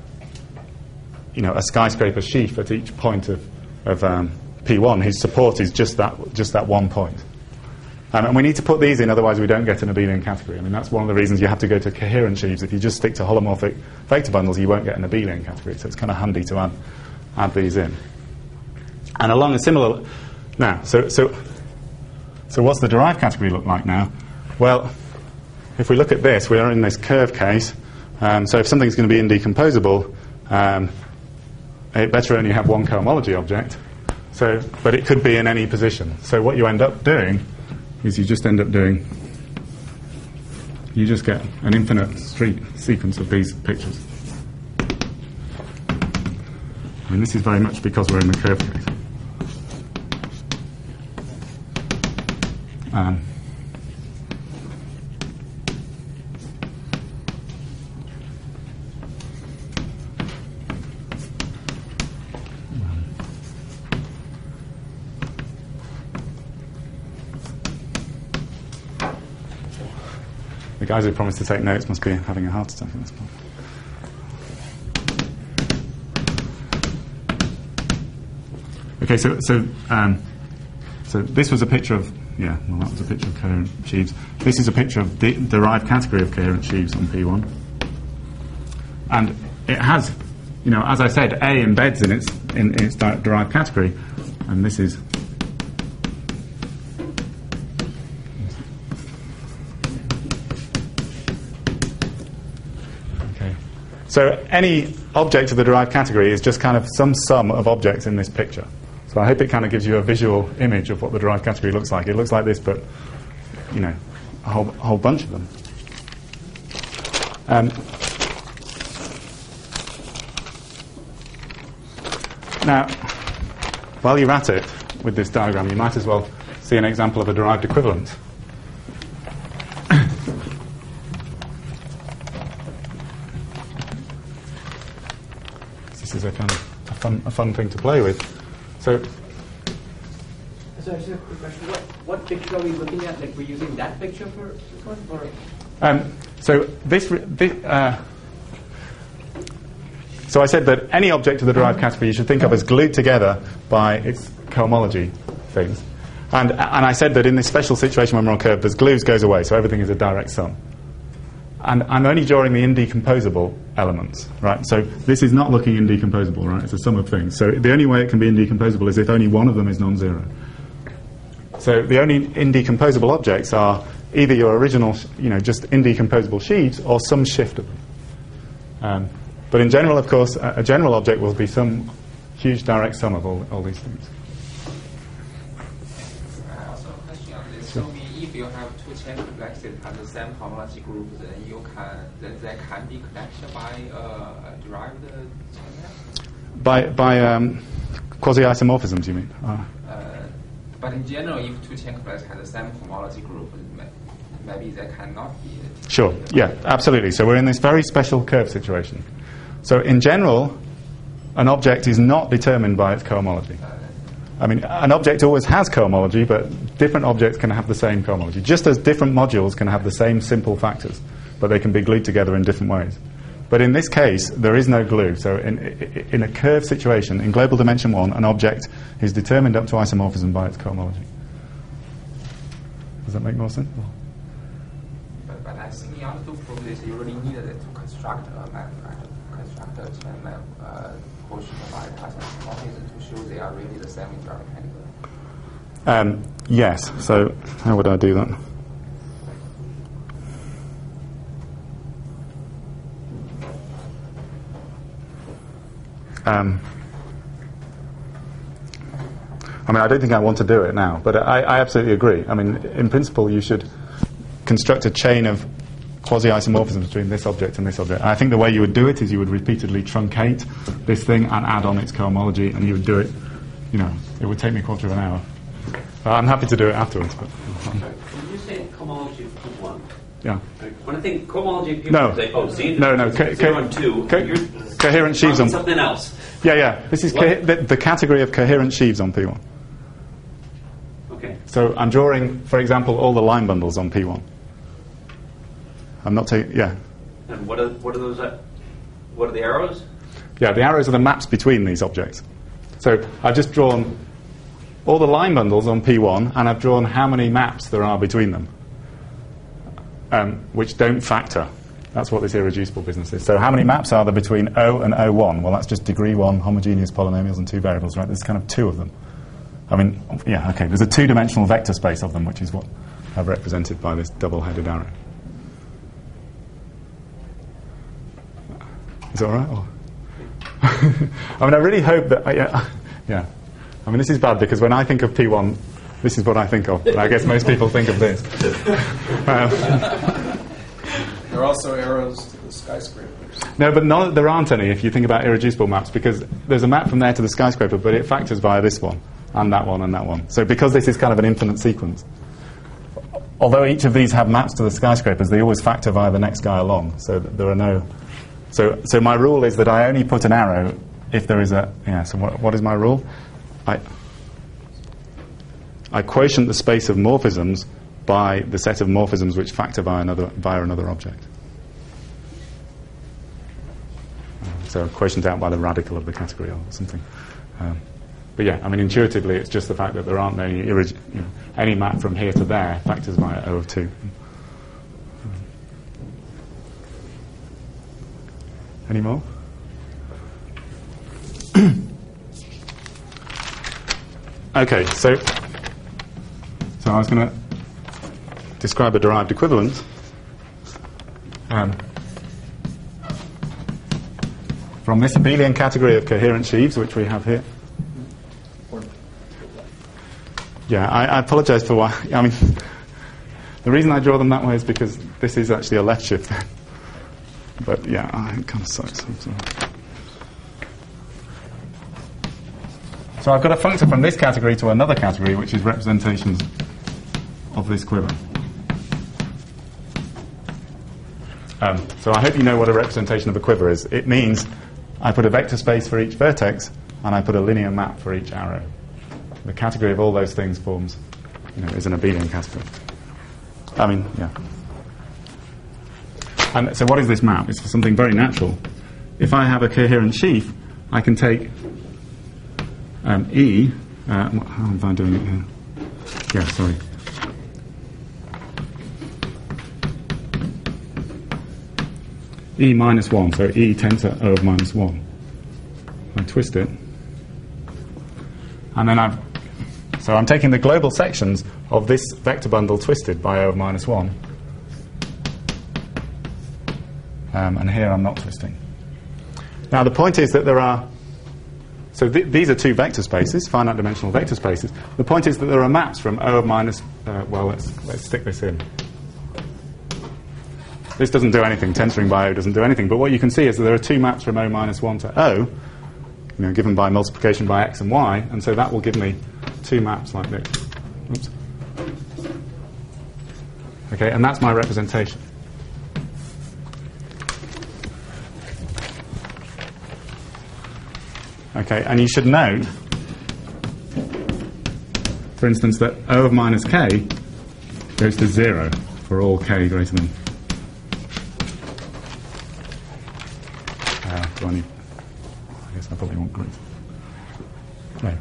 skyscraper sheaf at each point of P1 whose support is just that one point. And we need to put these in, otherwise we don't get an abelian category. That's one of the reasons you have to go to coherent sheaves. If you just stick to holomorphic vector bundles, you won't get an abelian category. So it's kind of handy to add these in. And along a similar... Now, so what's the derived category look like now? Well, if we look at this, we are in this curve case. So if something's going to be indecomposable, it better only have one cohomology object. But it could be in any position. So what you end up doing is you just get an infinite sequence of these pictures. This is very much because we're in the curve case. The guys who promised to take notes must be having a heart attack at this point. Okay, so this was a picture of, that was a picture of coherent sheaves. This is a picture of the derived category of coherent sheaves on P1. And it has, as I said, A embeds in its derived category, and this is... So any object of the derived category is just kind of some sum of objects in this picture. So I hope it kind of gives you a visual image of what the derived category looks like. It looks like this, but, you know, a whole bunch of them. Now, while you're at it with this diagram, you might as well see an example of a derived equivalent. This is a kind of a fun thing to play with. So, Sorry, just a quick question. What picture are we looking at? Like, we're using that picture for this one? Or? So so I said that any object of the derived category you should think of as glued together by its cohomology things. And I said that in this special situation when we're on curve, the glues goes away, so everything is a direct sum. And I'm only drawing the indecomposable elements, right? So this is not looking indecomposable, right? It's a sum of things. So the only way it can be indecomposable is if only one of them is non-zero. So the only indecomposable objects are either your original, just indecomposable sheaves or some shift of them. But in general, of course, a general object will be some huge direct sum of all these things. Also a question on this. So if you have two chain complexes have the same homology group, then they can be connected by a derived chain map? By quasi-isomorphisms, you mean? But in general, if two chain complexes have the same homology group, maybe they cannot be. Sure, yeah, absolutely. So we're in this very special curve situation. So in general, an object is not determined by its cohomology. I mean, an object always has cohomology, but different objects can have the same cohomology. Just as different modules can have the same simple factors, but they can be glued together in different ways. But in this case, there is no glue. So in a curve situation, in global dimension 1, an object is determined up to isomorphism by its cohomology. Does that make more sense? But I think in order to prove this, you really need to construct a map, right? Construct a chain map quotient by isomorphism to show they are really the same in direct category. Yes. So how would I do that? I mean, I don't think I want to do it now, but I absolutely agree. I mean, in principle, you should construct a chain of quasi-isomorphisms between this object and this object. And I think the way you would do it is you would repeatedly truncate this thing and add on its cohomology, and you would do it, it would take me a quarter of an hour. I'm happy to do it afterwards. But When you say cohomology of P1, yeah. when I think cohomology of P1, No. I say, Z, No. 0 and 2, Coherent sheaves on something else. Yeah. This is the category of coherent sheaves on P1. Okay. So I'm drawing, for example, all the line bundles on P1. I'm not taking, yeah. And what are those? What are the arrows? Yeah, the arrows are the maps between these objects. So I've just drawn all the line bundles on P1, and I've drawn how many maps there are between them, which don't factor. That's what this irreducible business is. So how many maps are there between O and O1? Well, that's just degree 1 homogeneous polynomials and 2 variables, right? There's kind of 2 of them. I mean, yeah, okay. There's a 2-dimensional vector space of them, which is what I've represented by this double-headed arrow. Is that all right? Or I mean, I really hope that... yeah. I mean, this is bad because when I think of P1, this is what I think of. And I guess most people think of this. There are also arrows to the skyscrapers. No, but there aren't any if you think about irreducible maps, because there's a map from there to the skyscraper, but it factors via this one, and that one, and that one. So because this is kind of an infinite sequence, although each of these have maps to the skyscrapers, they always factor via the next guy along. So there are no... So my rule is that I only put an arrow if there is a... Yeah, so what is my rule? I quotient the space of morphisms by the set of morphisms which factor via another object. So quotient out by the radical of the category or something. But yeah, I mean, intuitively, it's just the fact that there aren't any map from here to there factors via O of 2. Any more? Okay, so I was going to describe a derived equivalent. from this abelian category of coherent sheaves, which we have here. Yeah, I apologize for why. I mean, the reason I draw them that way is because this is actually a left shift. But yeah, it kind of sucks. I'm sorry. So I've got a functor from this category to another category, which is representations of this quiver. So I hope you know what a representation of a quiver is. It means I put a vector space for each vertex, and I put a linear map for each arrow. The category of all those things forms, is an abelian category. I mean, yeah. And so what is this map? It's for something very natural. If I have a coherent sheaf, I can take E. How am I doing it here? Yeah, sorry. E minus 1, so E tensor O of minus 1. I twist it. And then I'm taking the global sections of this vector bundle twisted by O of minus 1. And here I'm not twisting. Now the point is that there are, so these are two vector spaces, finite dimensional vector spaces. The point is that there are maps from O of minus, let's stick this in. This doesn't do anything, tensoring by O doesn't do anything, but what you can see is that there are two maps from O minus 1 to O, given by multiplication by X and Y, and so that will give me two maps like this. Oops. Okay, and that's my representation. Okay, and you should note, for instance, that O of minus K goes to 0 for all K greater than... do I need... I guess I probably want greater. No.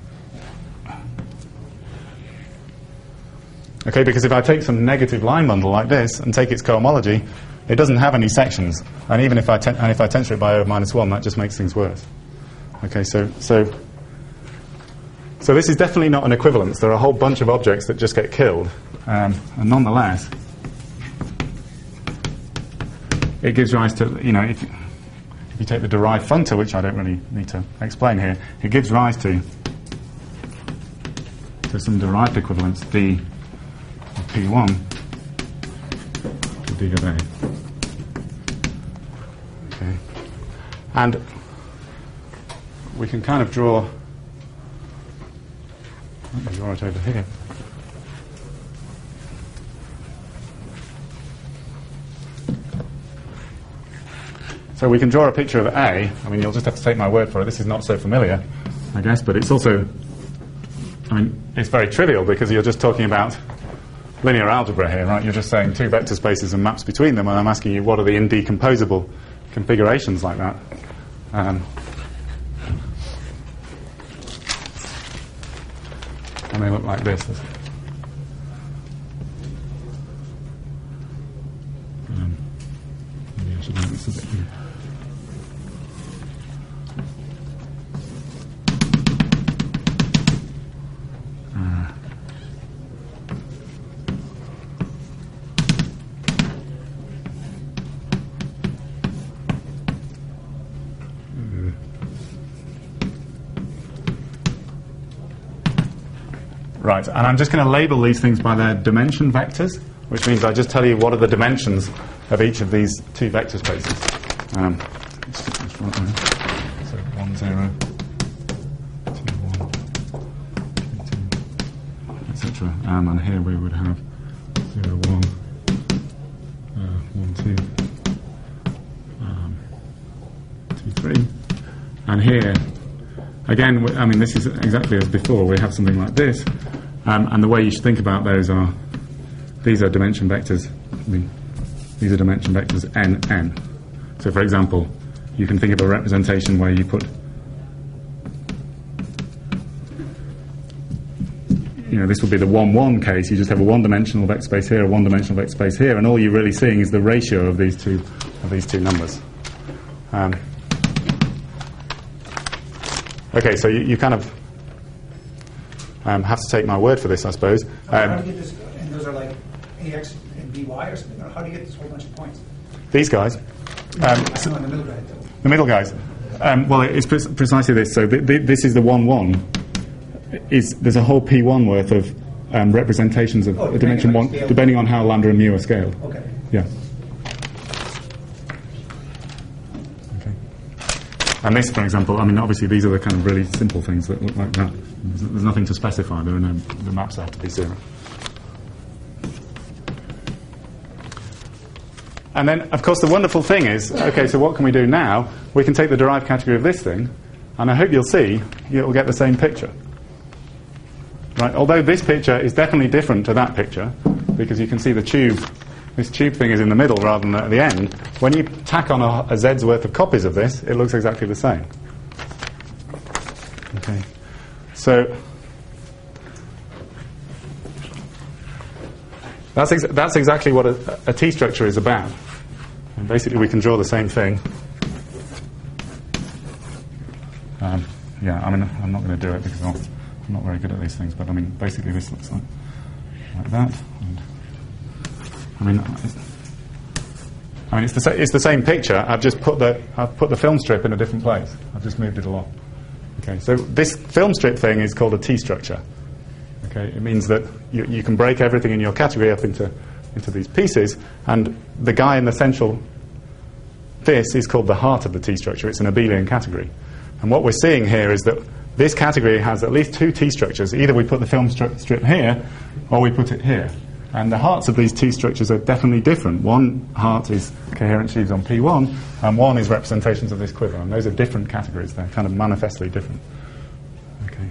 Okay, because if I take some negative line bundle like this and take its cohomology, it doesn't have any sections, and even if I tensor it by O of minus 1, that just makes things worse. Okay, so this is definitely not an equivalence. There are a whole bunch of objects that just get killed, and nonetheless, it gives rise to, if you take the derived functor, which I don't really need to explain here, it gives rise to some derived equivalence, D of P1 to D of A. Okay, and we can kind of draw. Let me draw it over here. So we can draw a picture of A. I mean, you'll just have to take my word for it. This is not so familiar, I guess, but it's also, it's very trivial because you're just talking about linear algebra here, right? You're just saying two vector spaces and maps between them, and I'm asking you what are the indecomposable configurations like that. And they look like this. Maybe I should make this a bit here. Right, and I'm just going to label these things by their dimension vectors, which means I just tell you what are the dimensions of each of these two vector spaces. Let's stick this right there. So 1, 0, 2, 1, 2, 2, etc. And here we would have 0, 1, 1, 2, 2, 3. And here, again, this is exactly as before. We have something like this. And the way you should think about those are, these are dimension vectors. These are dimension vectors n, n. So, for example, you can think of a representation where you put, this would be the 1, 1 case. You just have a one-dimensional vector space here, a one-dimensional vector space here, and all you're really seeing is the ratio of these two numbers. Okay, so you kind of have to take my word for this, I suppose. How do you get this? And those are like AX and BY or something? Or how do you get this whole bunch of points? These guys. I know in the middle guy, though. The middle guys. Well, it's precisely this. So this is the 1, 1. There's a whole P1 worth of representations of dimension 1, depending on how lambda and mu are scaled. Okay. Yeah. Okay. And this, for example, I mean, obviously these are the kind of really simple things that look like that. There's nothing to specify. There are no, the maps have to be 0. And then, of course, the wonderful thing is, okay, so what can we do now? We can take the derived category of this thing, and I hope you'll see you'll get the same picture. Right? Although this picture is definitely different to that picture, because you can see the tube, this tube thing is in the middle rather than at the end. When you tack on a z's worth of copies of this, it looks exactly the same. Okay, so that's exactly what a T-structure is about. And basically, we can draw the same thing. Yeah, I mean, I'm not going to do it because I'm not very good at these things. But I mean, basically, this looks like that. And, I mean, it's the same picture. I've just put the film strip in a different place. I've just moved it along. Okay, so this film strip thing is called a T-structure. Okay, it means that you can break everything in your category up into these pieces, and the guy in the central, this is called the heart of the T-structure. It's an abelian category. And what we're seeing here is that this category has at least 2 T-structures. Either we put the film strip here, or we put it here. And the hearts of these T-structures are definitely different. One heart is coherent sheaves on P1, and one is representations of this quiver. And those are different categories. They're kind of manifestly different. Okay.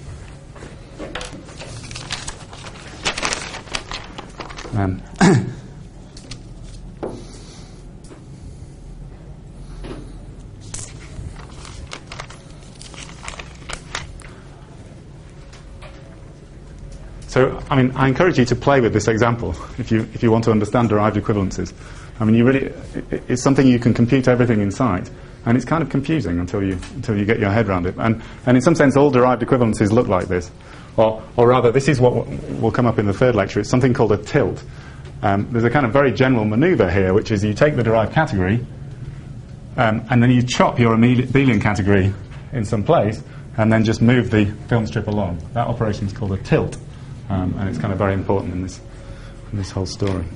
So, I mean, I encourage you to play with this example if you want to understand derived equivalences. I mean, it's something you can compute everything in sight, and it's kind of confusing until you get your head around it. And in some sense, all derived equivalences look like this, or rather, this is what will come up in the third lecture. It's something called a tilt. There's a kind of very general maneuver here, which is you take the derived category, and then you chop your abelian category in some place, and then just move the film strip along. That operation is called a tilt. And it's kind of very important in this whole story.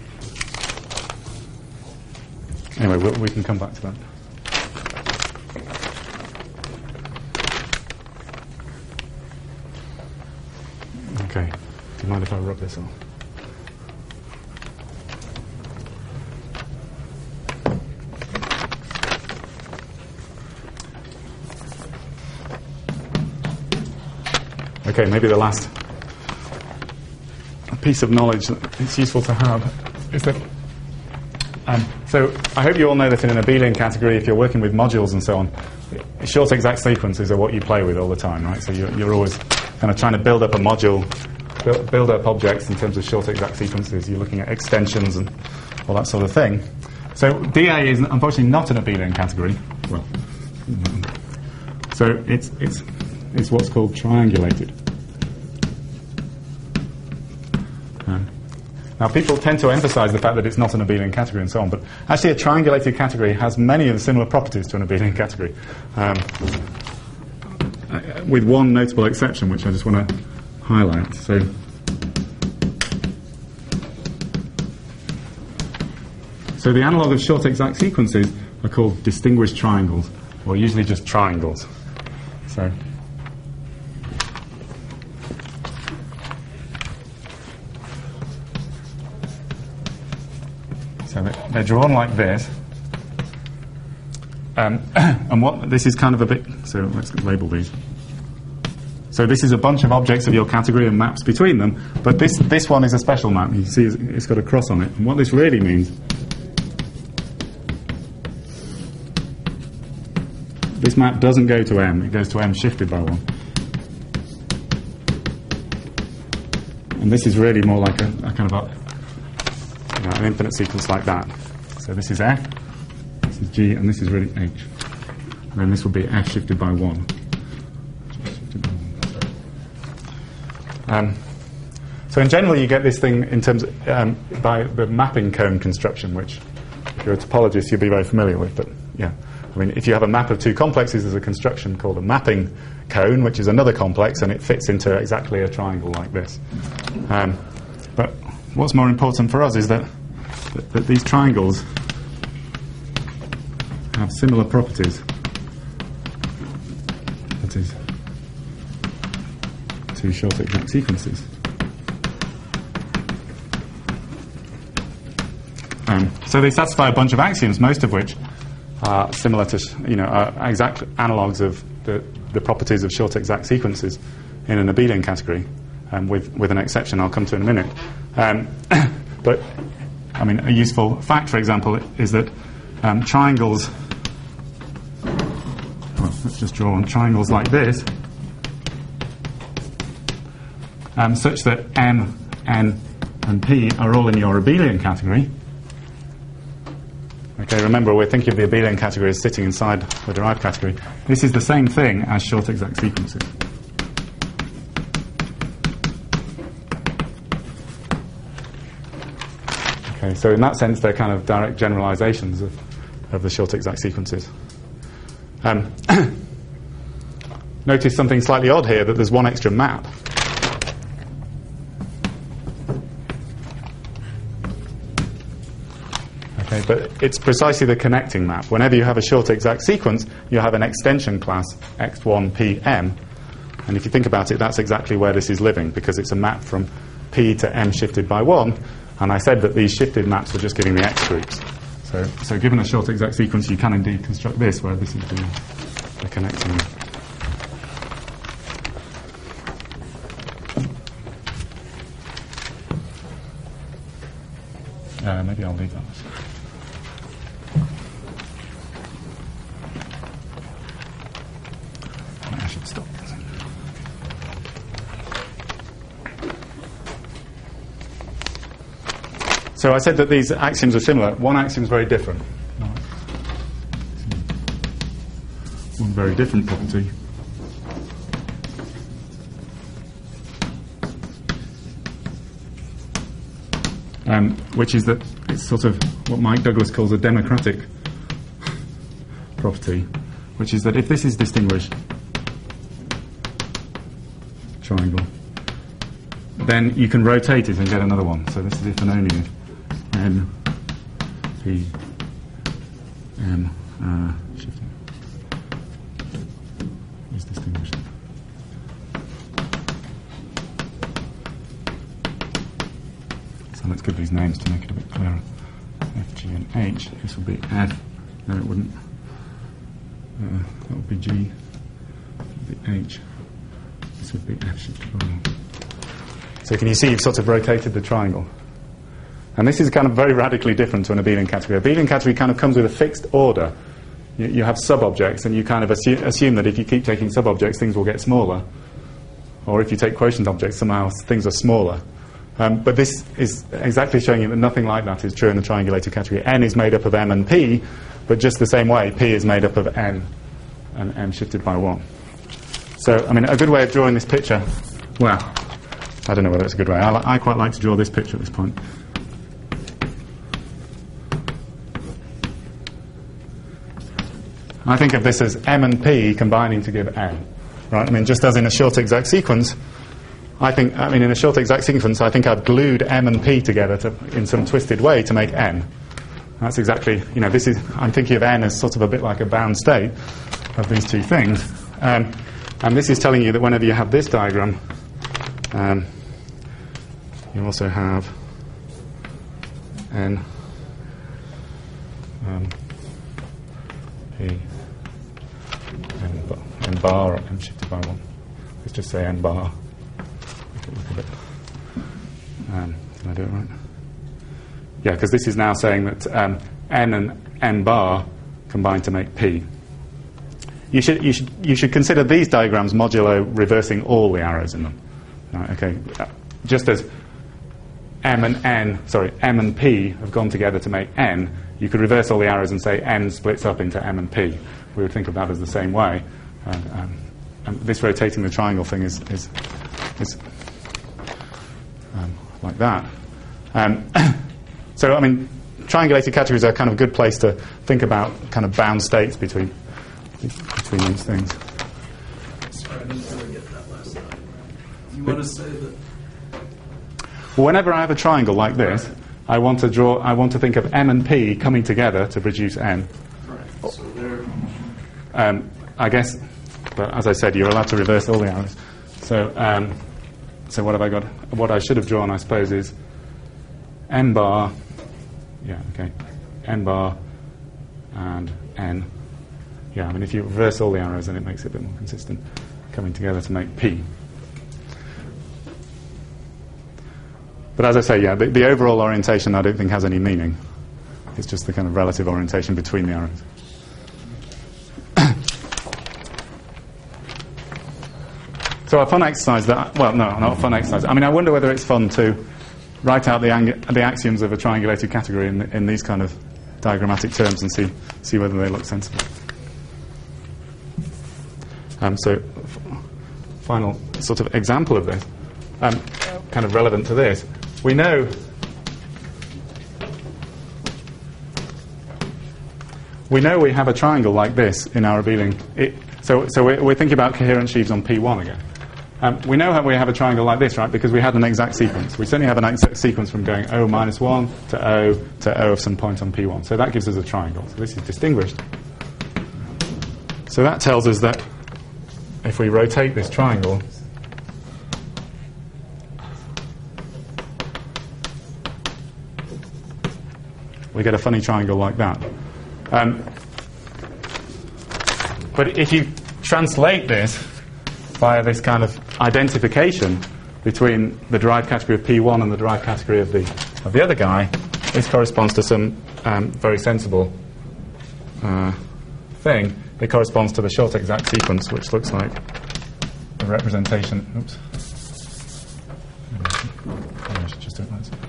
Anyway, we can come back to that. Okay. Do you mind if I rub this off? Okay, maybe the last piece of knowledge that it's useful to have is that so I hope you all know that in an abelian category, if you're working with modules and so on, short exact sequences are what you play with all the time, right? So you're always kind of trying to build up a module, build up objects in terms of short exact sequences. You're looking at extensions and all that sort of thing. So DA is unfortunately not an abelian category. Well, so it's what's called triangulated. Now, people tend to emphasize the fact that it's not an abelian category and so on, but actually a triangulated category has many of the similar properties to an abelian category, with one notable exception, which I just want to highlight. So the analog of short exact sequences are called distinguished triangles, or usually just triangles. So they're drawn like this, and what this is kind of a bit. So let's label these. So this is a bunch of objects of your category and maps between them, but this one is a special map. You see, it's got a cross on it, and what this really means. This map doesn't go to M; it goes to M shifted by 1. And this is really more like a kind of an infinite sequence like that. So this is F, this is G, and this is really H. And then this would be F shifted by 1. So in general, you get this thing in terms of, by the mapping cone construction, which if you're a topologist, you'll be very familiar with. But yeah, I mean, if you have a map of two complexes, there's a construction called a mapping cone, which is another complex, and it fits into exactly a triangle like this. But what's more important for us is that these triangles have similar properties. That is, to short exact sequences. So they satisfy a bunch of axioms, most of which are similar to, are exact analogues of the properties of short exact sequences in an abelian category, with an exception I'll come to in a minute. But, I mean, a useful fact, for example, is that triangles, well, let's just draw on triangles like this, such that M, N, and P are all in your abelian category. Okay, remember, we're thinking of the abelian category as sitting inside the derived category. This is the same thing as short exact sequences. Okay, so in that sense, they're kind of direct generalizations of the short exact sequences. Notice something slightly odd here, that there's one extra map. Okay, but it's precisely the connecting map. Whenever you have a short exact sequence, you have an extension class x1pm, and if you think about it, that's exactly where this is living, because it's a map from p to m shifted by 1, and I said that these shifted maps were just giving the x groups. So given a short exact sequence, you can indeed construct this, where this is the connecting map. Maybe I'll leave that. I should stop. So I said that these axioms are similar. One axiom is very different. One very different property. Which is that it's sort of what Mike Douglas calls a democratic property, which is that if this is distinguished triangle, then you can rotate it and get another one. So this is if and only if N, P, M, shifting is distinguished. So let's give these names to make it a bit clearer. F, G, and H. This will be F. No, it wouldn't. That would be G. That would be H. This would be F shifted by 1. So can you see you've sort of rotated the triangle? And this is kind of very radically different to an abelian category. Abelian category kind of comes with a fixed order. You have sub-objects, and you kind of assume that if you keep taking sub-objects, things will get smaller. Or if you take quotient objects, somehow things are smaller. But this is exactly showing you that nothing like that is true in the triangulated category. N is made up of M and P, but just the same way, P is made up of N and M shifted by 1. So, I mean, a good way of drawing this picture, well, I don't know whether it's a good way. I quite like to draw this picture at this point. I think of this as M and P combining to give N. Right? I mean, just as in a short exact sequence, in a short exact sequence, I think I've glued M and P together in some twisted way to make N. That's exactly, I'm thinking of N as sort of a bit like a bound state of these two things. And this is telling you that whenever you have this diagram, you also have N, P, N bar, or M shifted by 1. Let's just say N bar. Look a bit. Did I do it right? Yeah, because this is now saying that N and N bar combine to make P. You should consider these diagrams modulo reversing all the arrows in them. Right, okay, just as M and P have gone together to make N, you could reverse all the arrows and say N splits up into M and P. We would think of that as the same way. And this rotating the triangle thing is like that. So, I mean, triangulated categories are kind of a good place to think about kind of bound states between these things. Sorry, I didn't really get that last time. You want to say that? Well, whenever I have a triangle like this, I want to think of M and P coming together to produce N. Right. So there. I guess, but as I said, you're allowed to reverse all the arrows. So what have I got? What I should have drawn, I suppose, is N bar. Yeah, okay. N bar and N. Yeah, I mean, if you reverse all the arrows, then it makes it a bit more consistent, coming together to make P. But as I say, yeah, the overall orientation I don't think has any meaning. It's just the kind of relative orientation between the arrows. So a fun exercise well, no, not a fun exercise. I mean, I wonder whether it's fun to write out the axioms of a triangulated category in these kind of diagrammatic terms and see whether they look sensible. Final sort of example of this, kind of relevant to this. We know we have a triangle like this in our abelian. So we're thinking about coherent sheaves on P1 again. We know we have a triangle like this, right, because we had an exact sequence. We certainly have an exact sequence from going O minus 1 to O of some point on P1. So that gives us a triangle. So this is distinguished. So that tells us that if we rotate this triangle, we get a funny triangle like that. But if you translate this via this kind of identification between the derived category of P1 and the derived category of the other guy, this corresponds to some very sensible thing. It corresponds to the short exact sequence, which looks like a representation. Oops. Maybe I should just do it like this.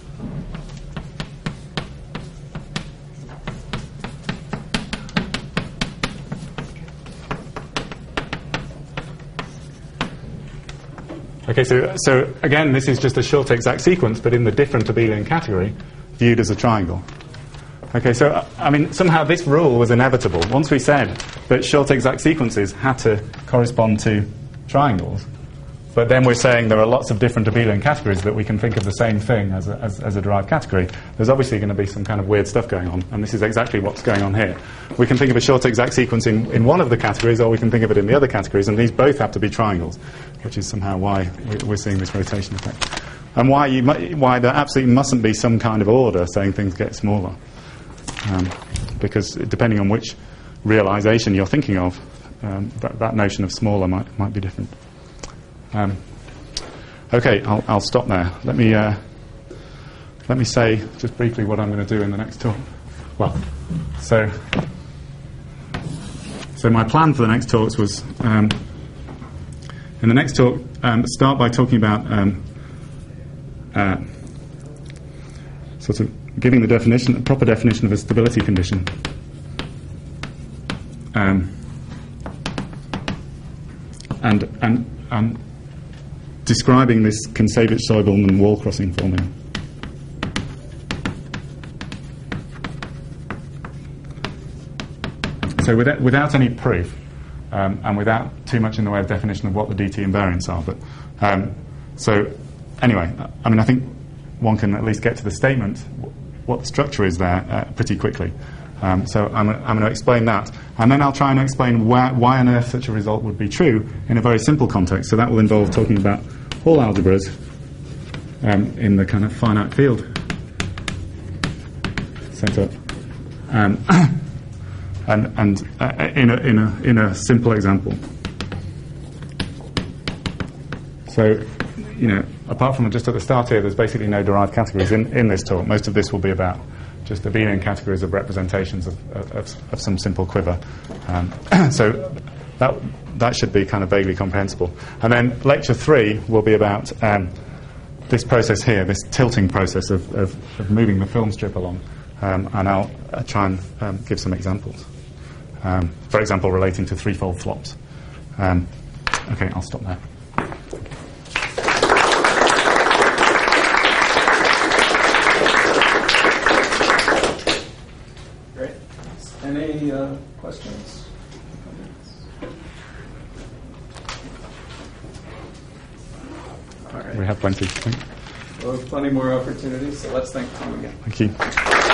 Okay, so again, this is just a short exact sequence, but in the different abelian category, viewed as a triangle. Okay, so I mean, somehow this rule was inevitable. Once we said that short exact sequences had to correspond to triangles, but then we're saying there are lots of different abelian categories that we can think of the same thing as a derived category, there's obviously going to be some kind of weird stuff going on, and this is exactly what's going on here. We can think of a short exact sequence in one of the categories, or we can think of it in the other categories, and these both have to be triangles, which is somehow why we're seeing this rotation effect. And why there absolutely mustn't be some kind of order saying things get smaller. Because depending on which realization you're thinking of, that notion of smaller might be different. Okay, I'll stop there. Let me say just briefly what I'm going to do in the next talk. Well, so my plan for the next talks was in the next talk start by talking about sort of giving a proper definition of a stability condition. And describing this Kontsevich-Soibelman wall crossing formula. So without any proof, and without too much in the way of definition of what the DT invariants are, but so anyway, I mean, I think one can at least get to the statement, what the structure is there, pretty quickly. So I'm going to explain that, and then I'll try and explain why on earth such a result would be true in a very simple context. So that will involve talking about Hall algebras in the kind of finite field setup, and in a simple example. So, apart from just at the start here, there's basically no derived categories in this talk. Most of this will be about just abelian categories of representations of some simple quiver. So that should be kind of vaguely comprehensible. And then lecture 3 will be about this process here, this tilting process of moving the film strip along. And I'll try and give some examples. For example, relating to threefold flops. Okay, I'll stop there. questions? All right. We have plenty. Well, plenty more opportunities, so let's thank Tom again. Thank you.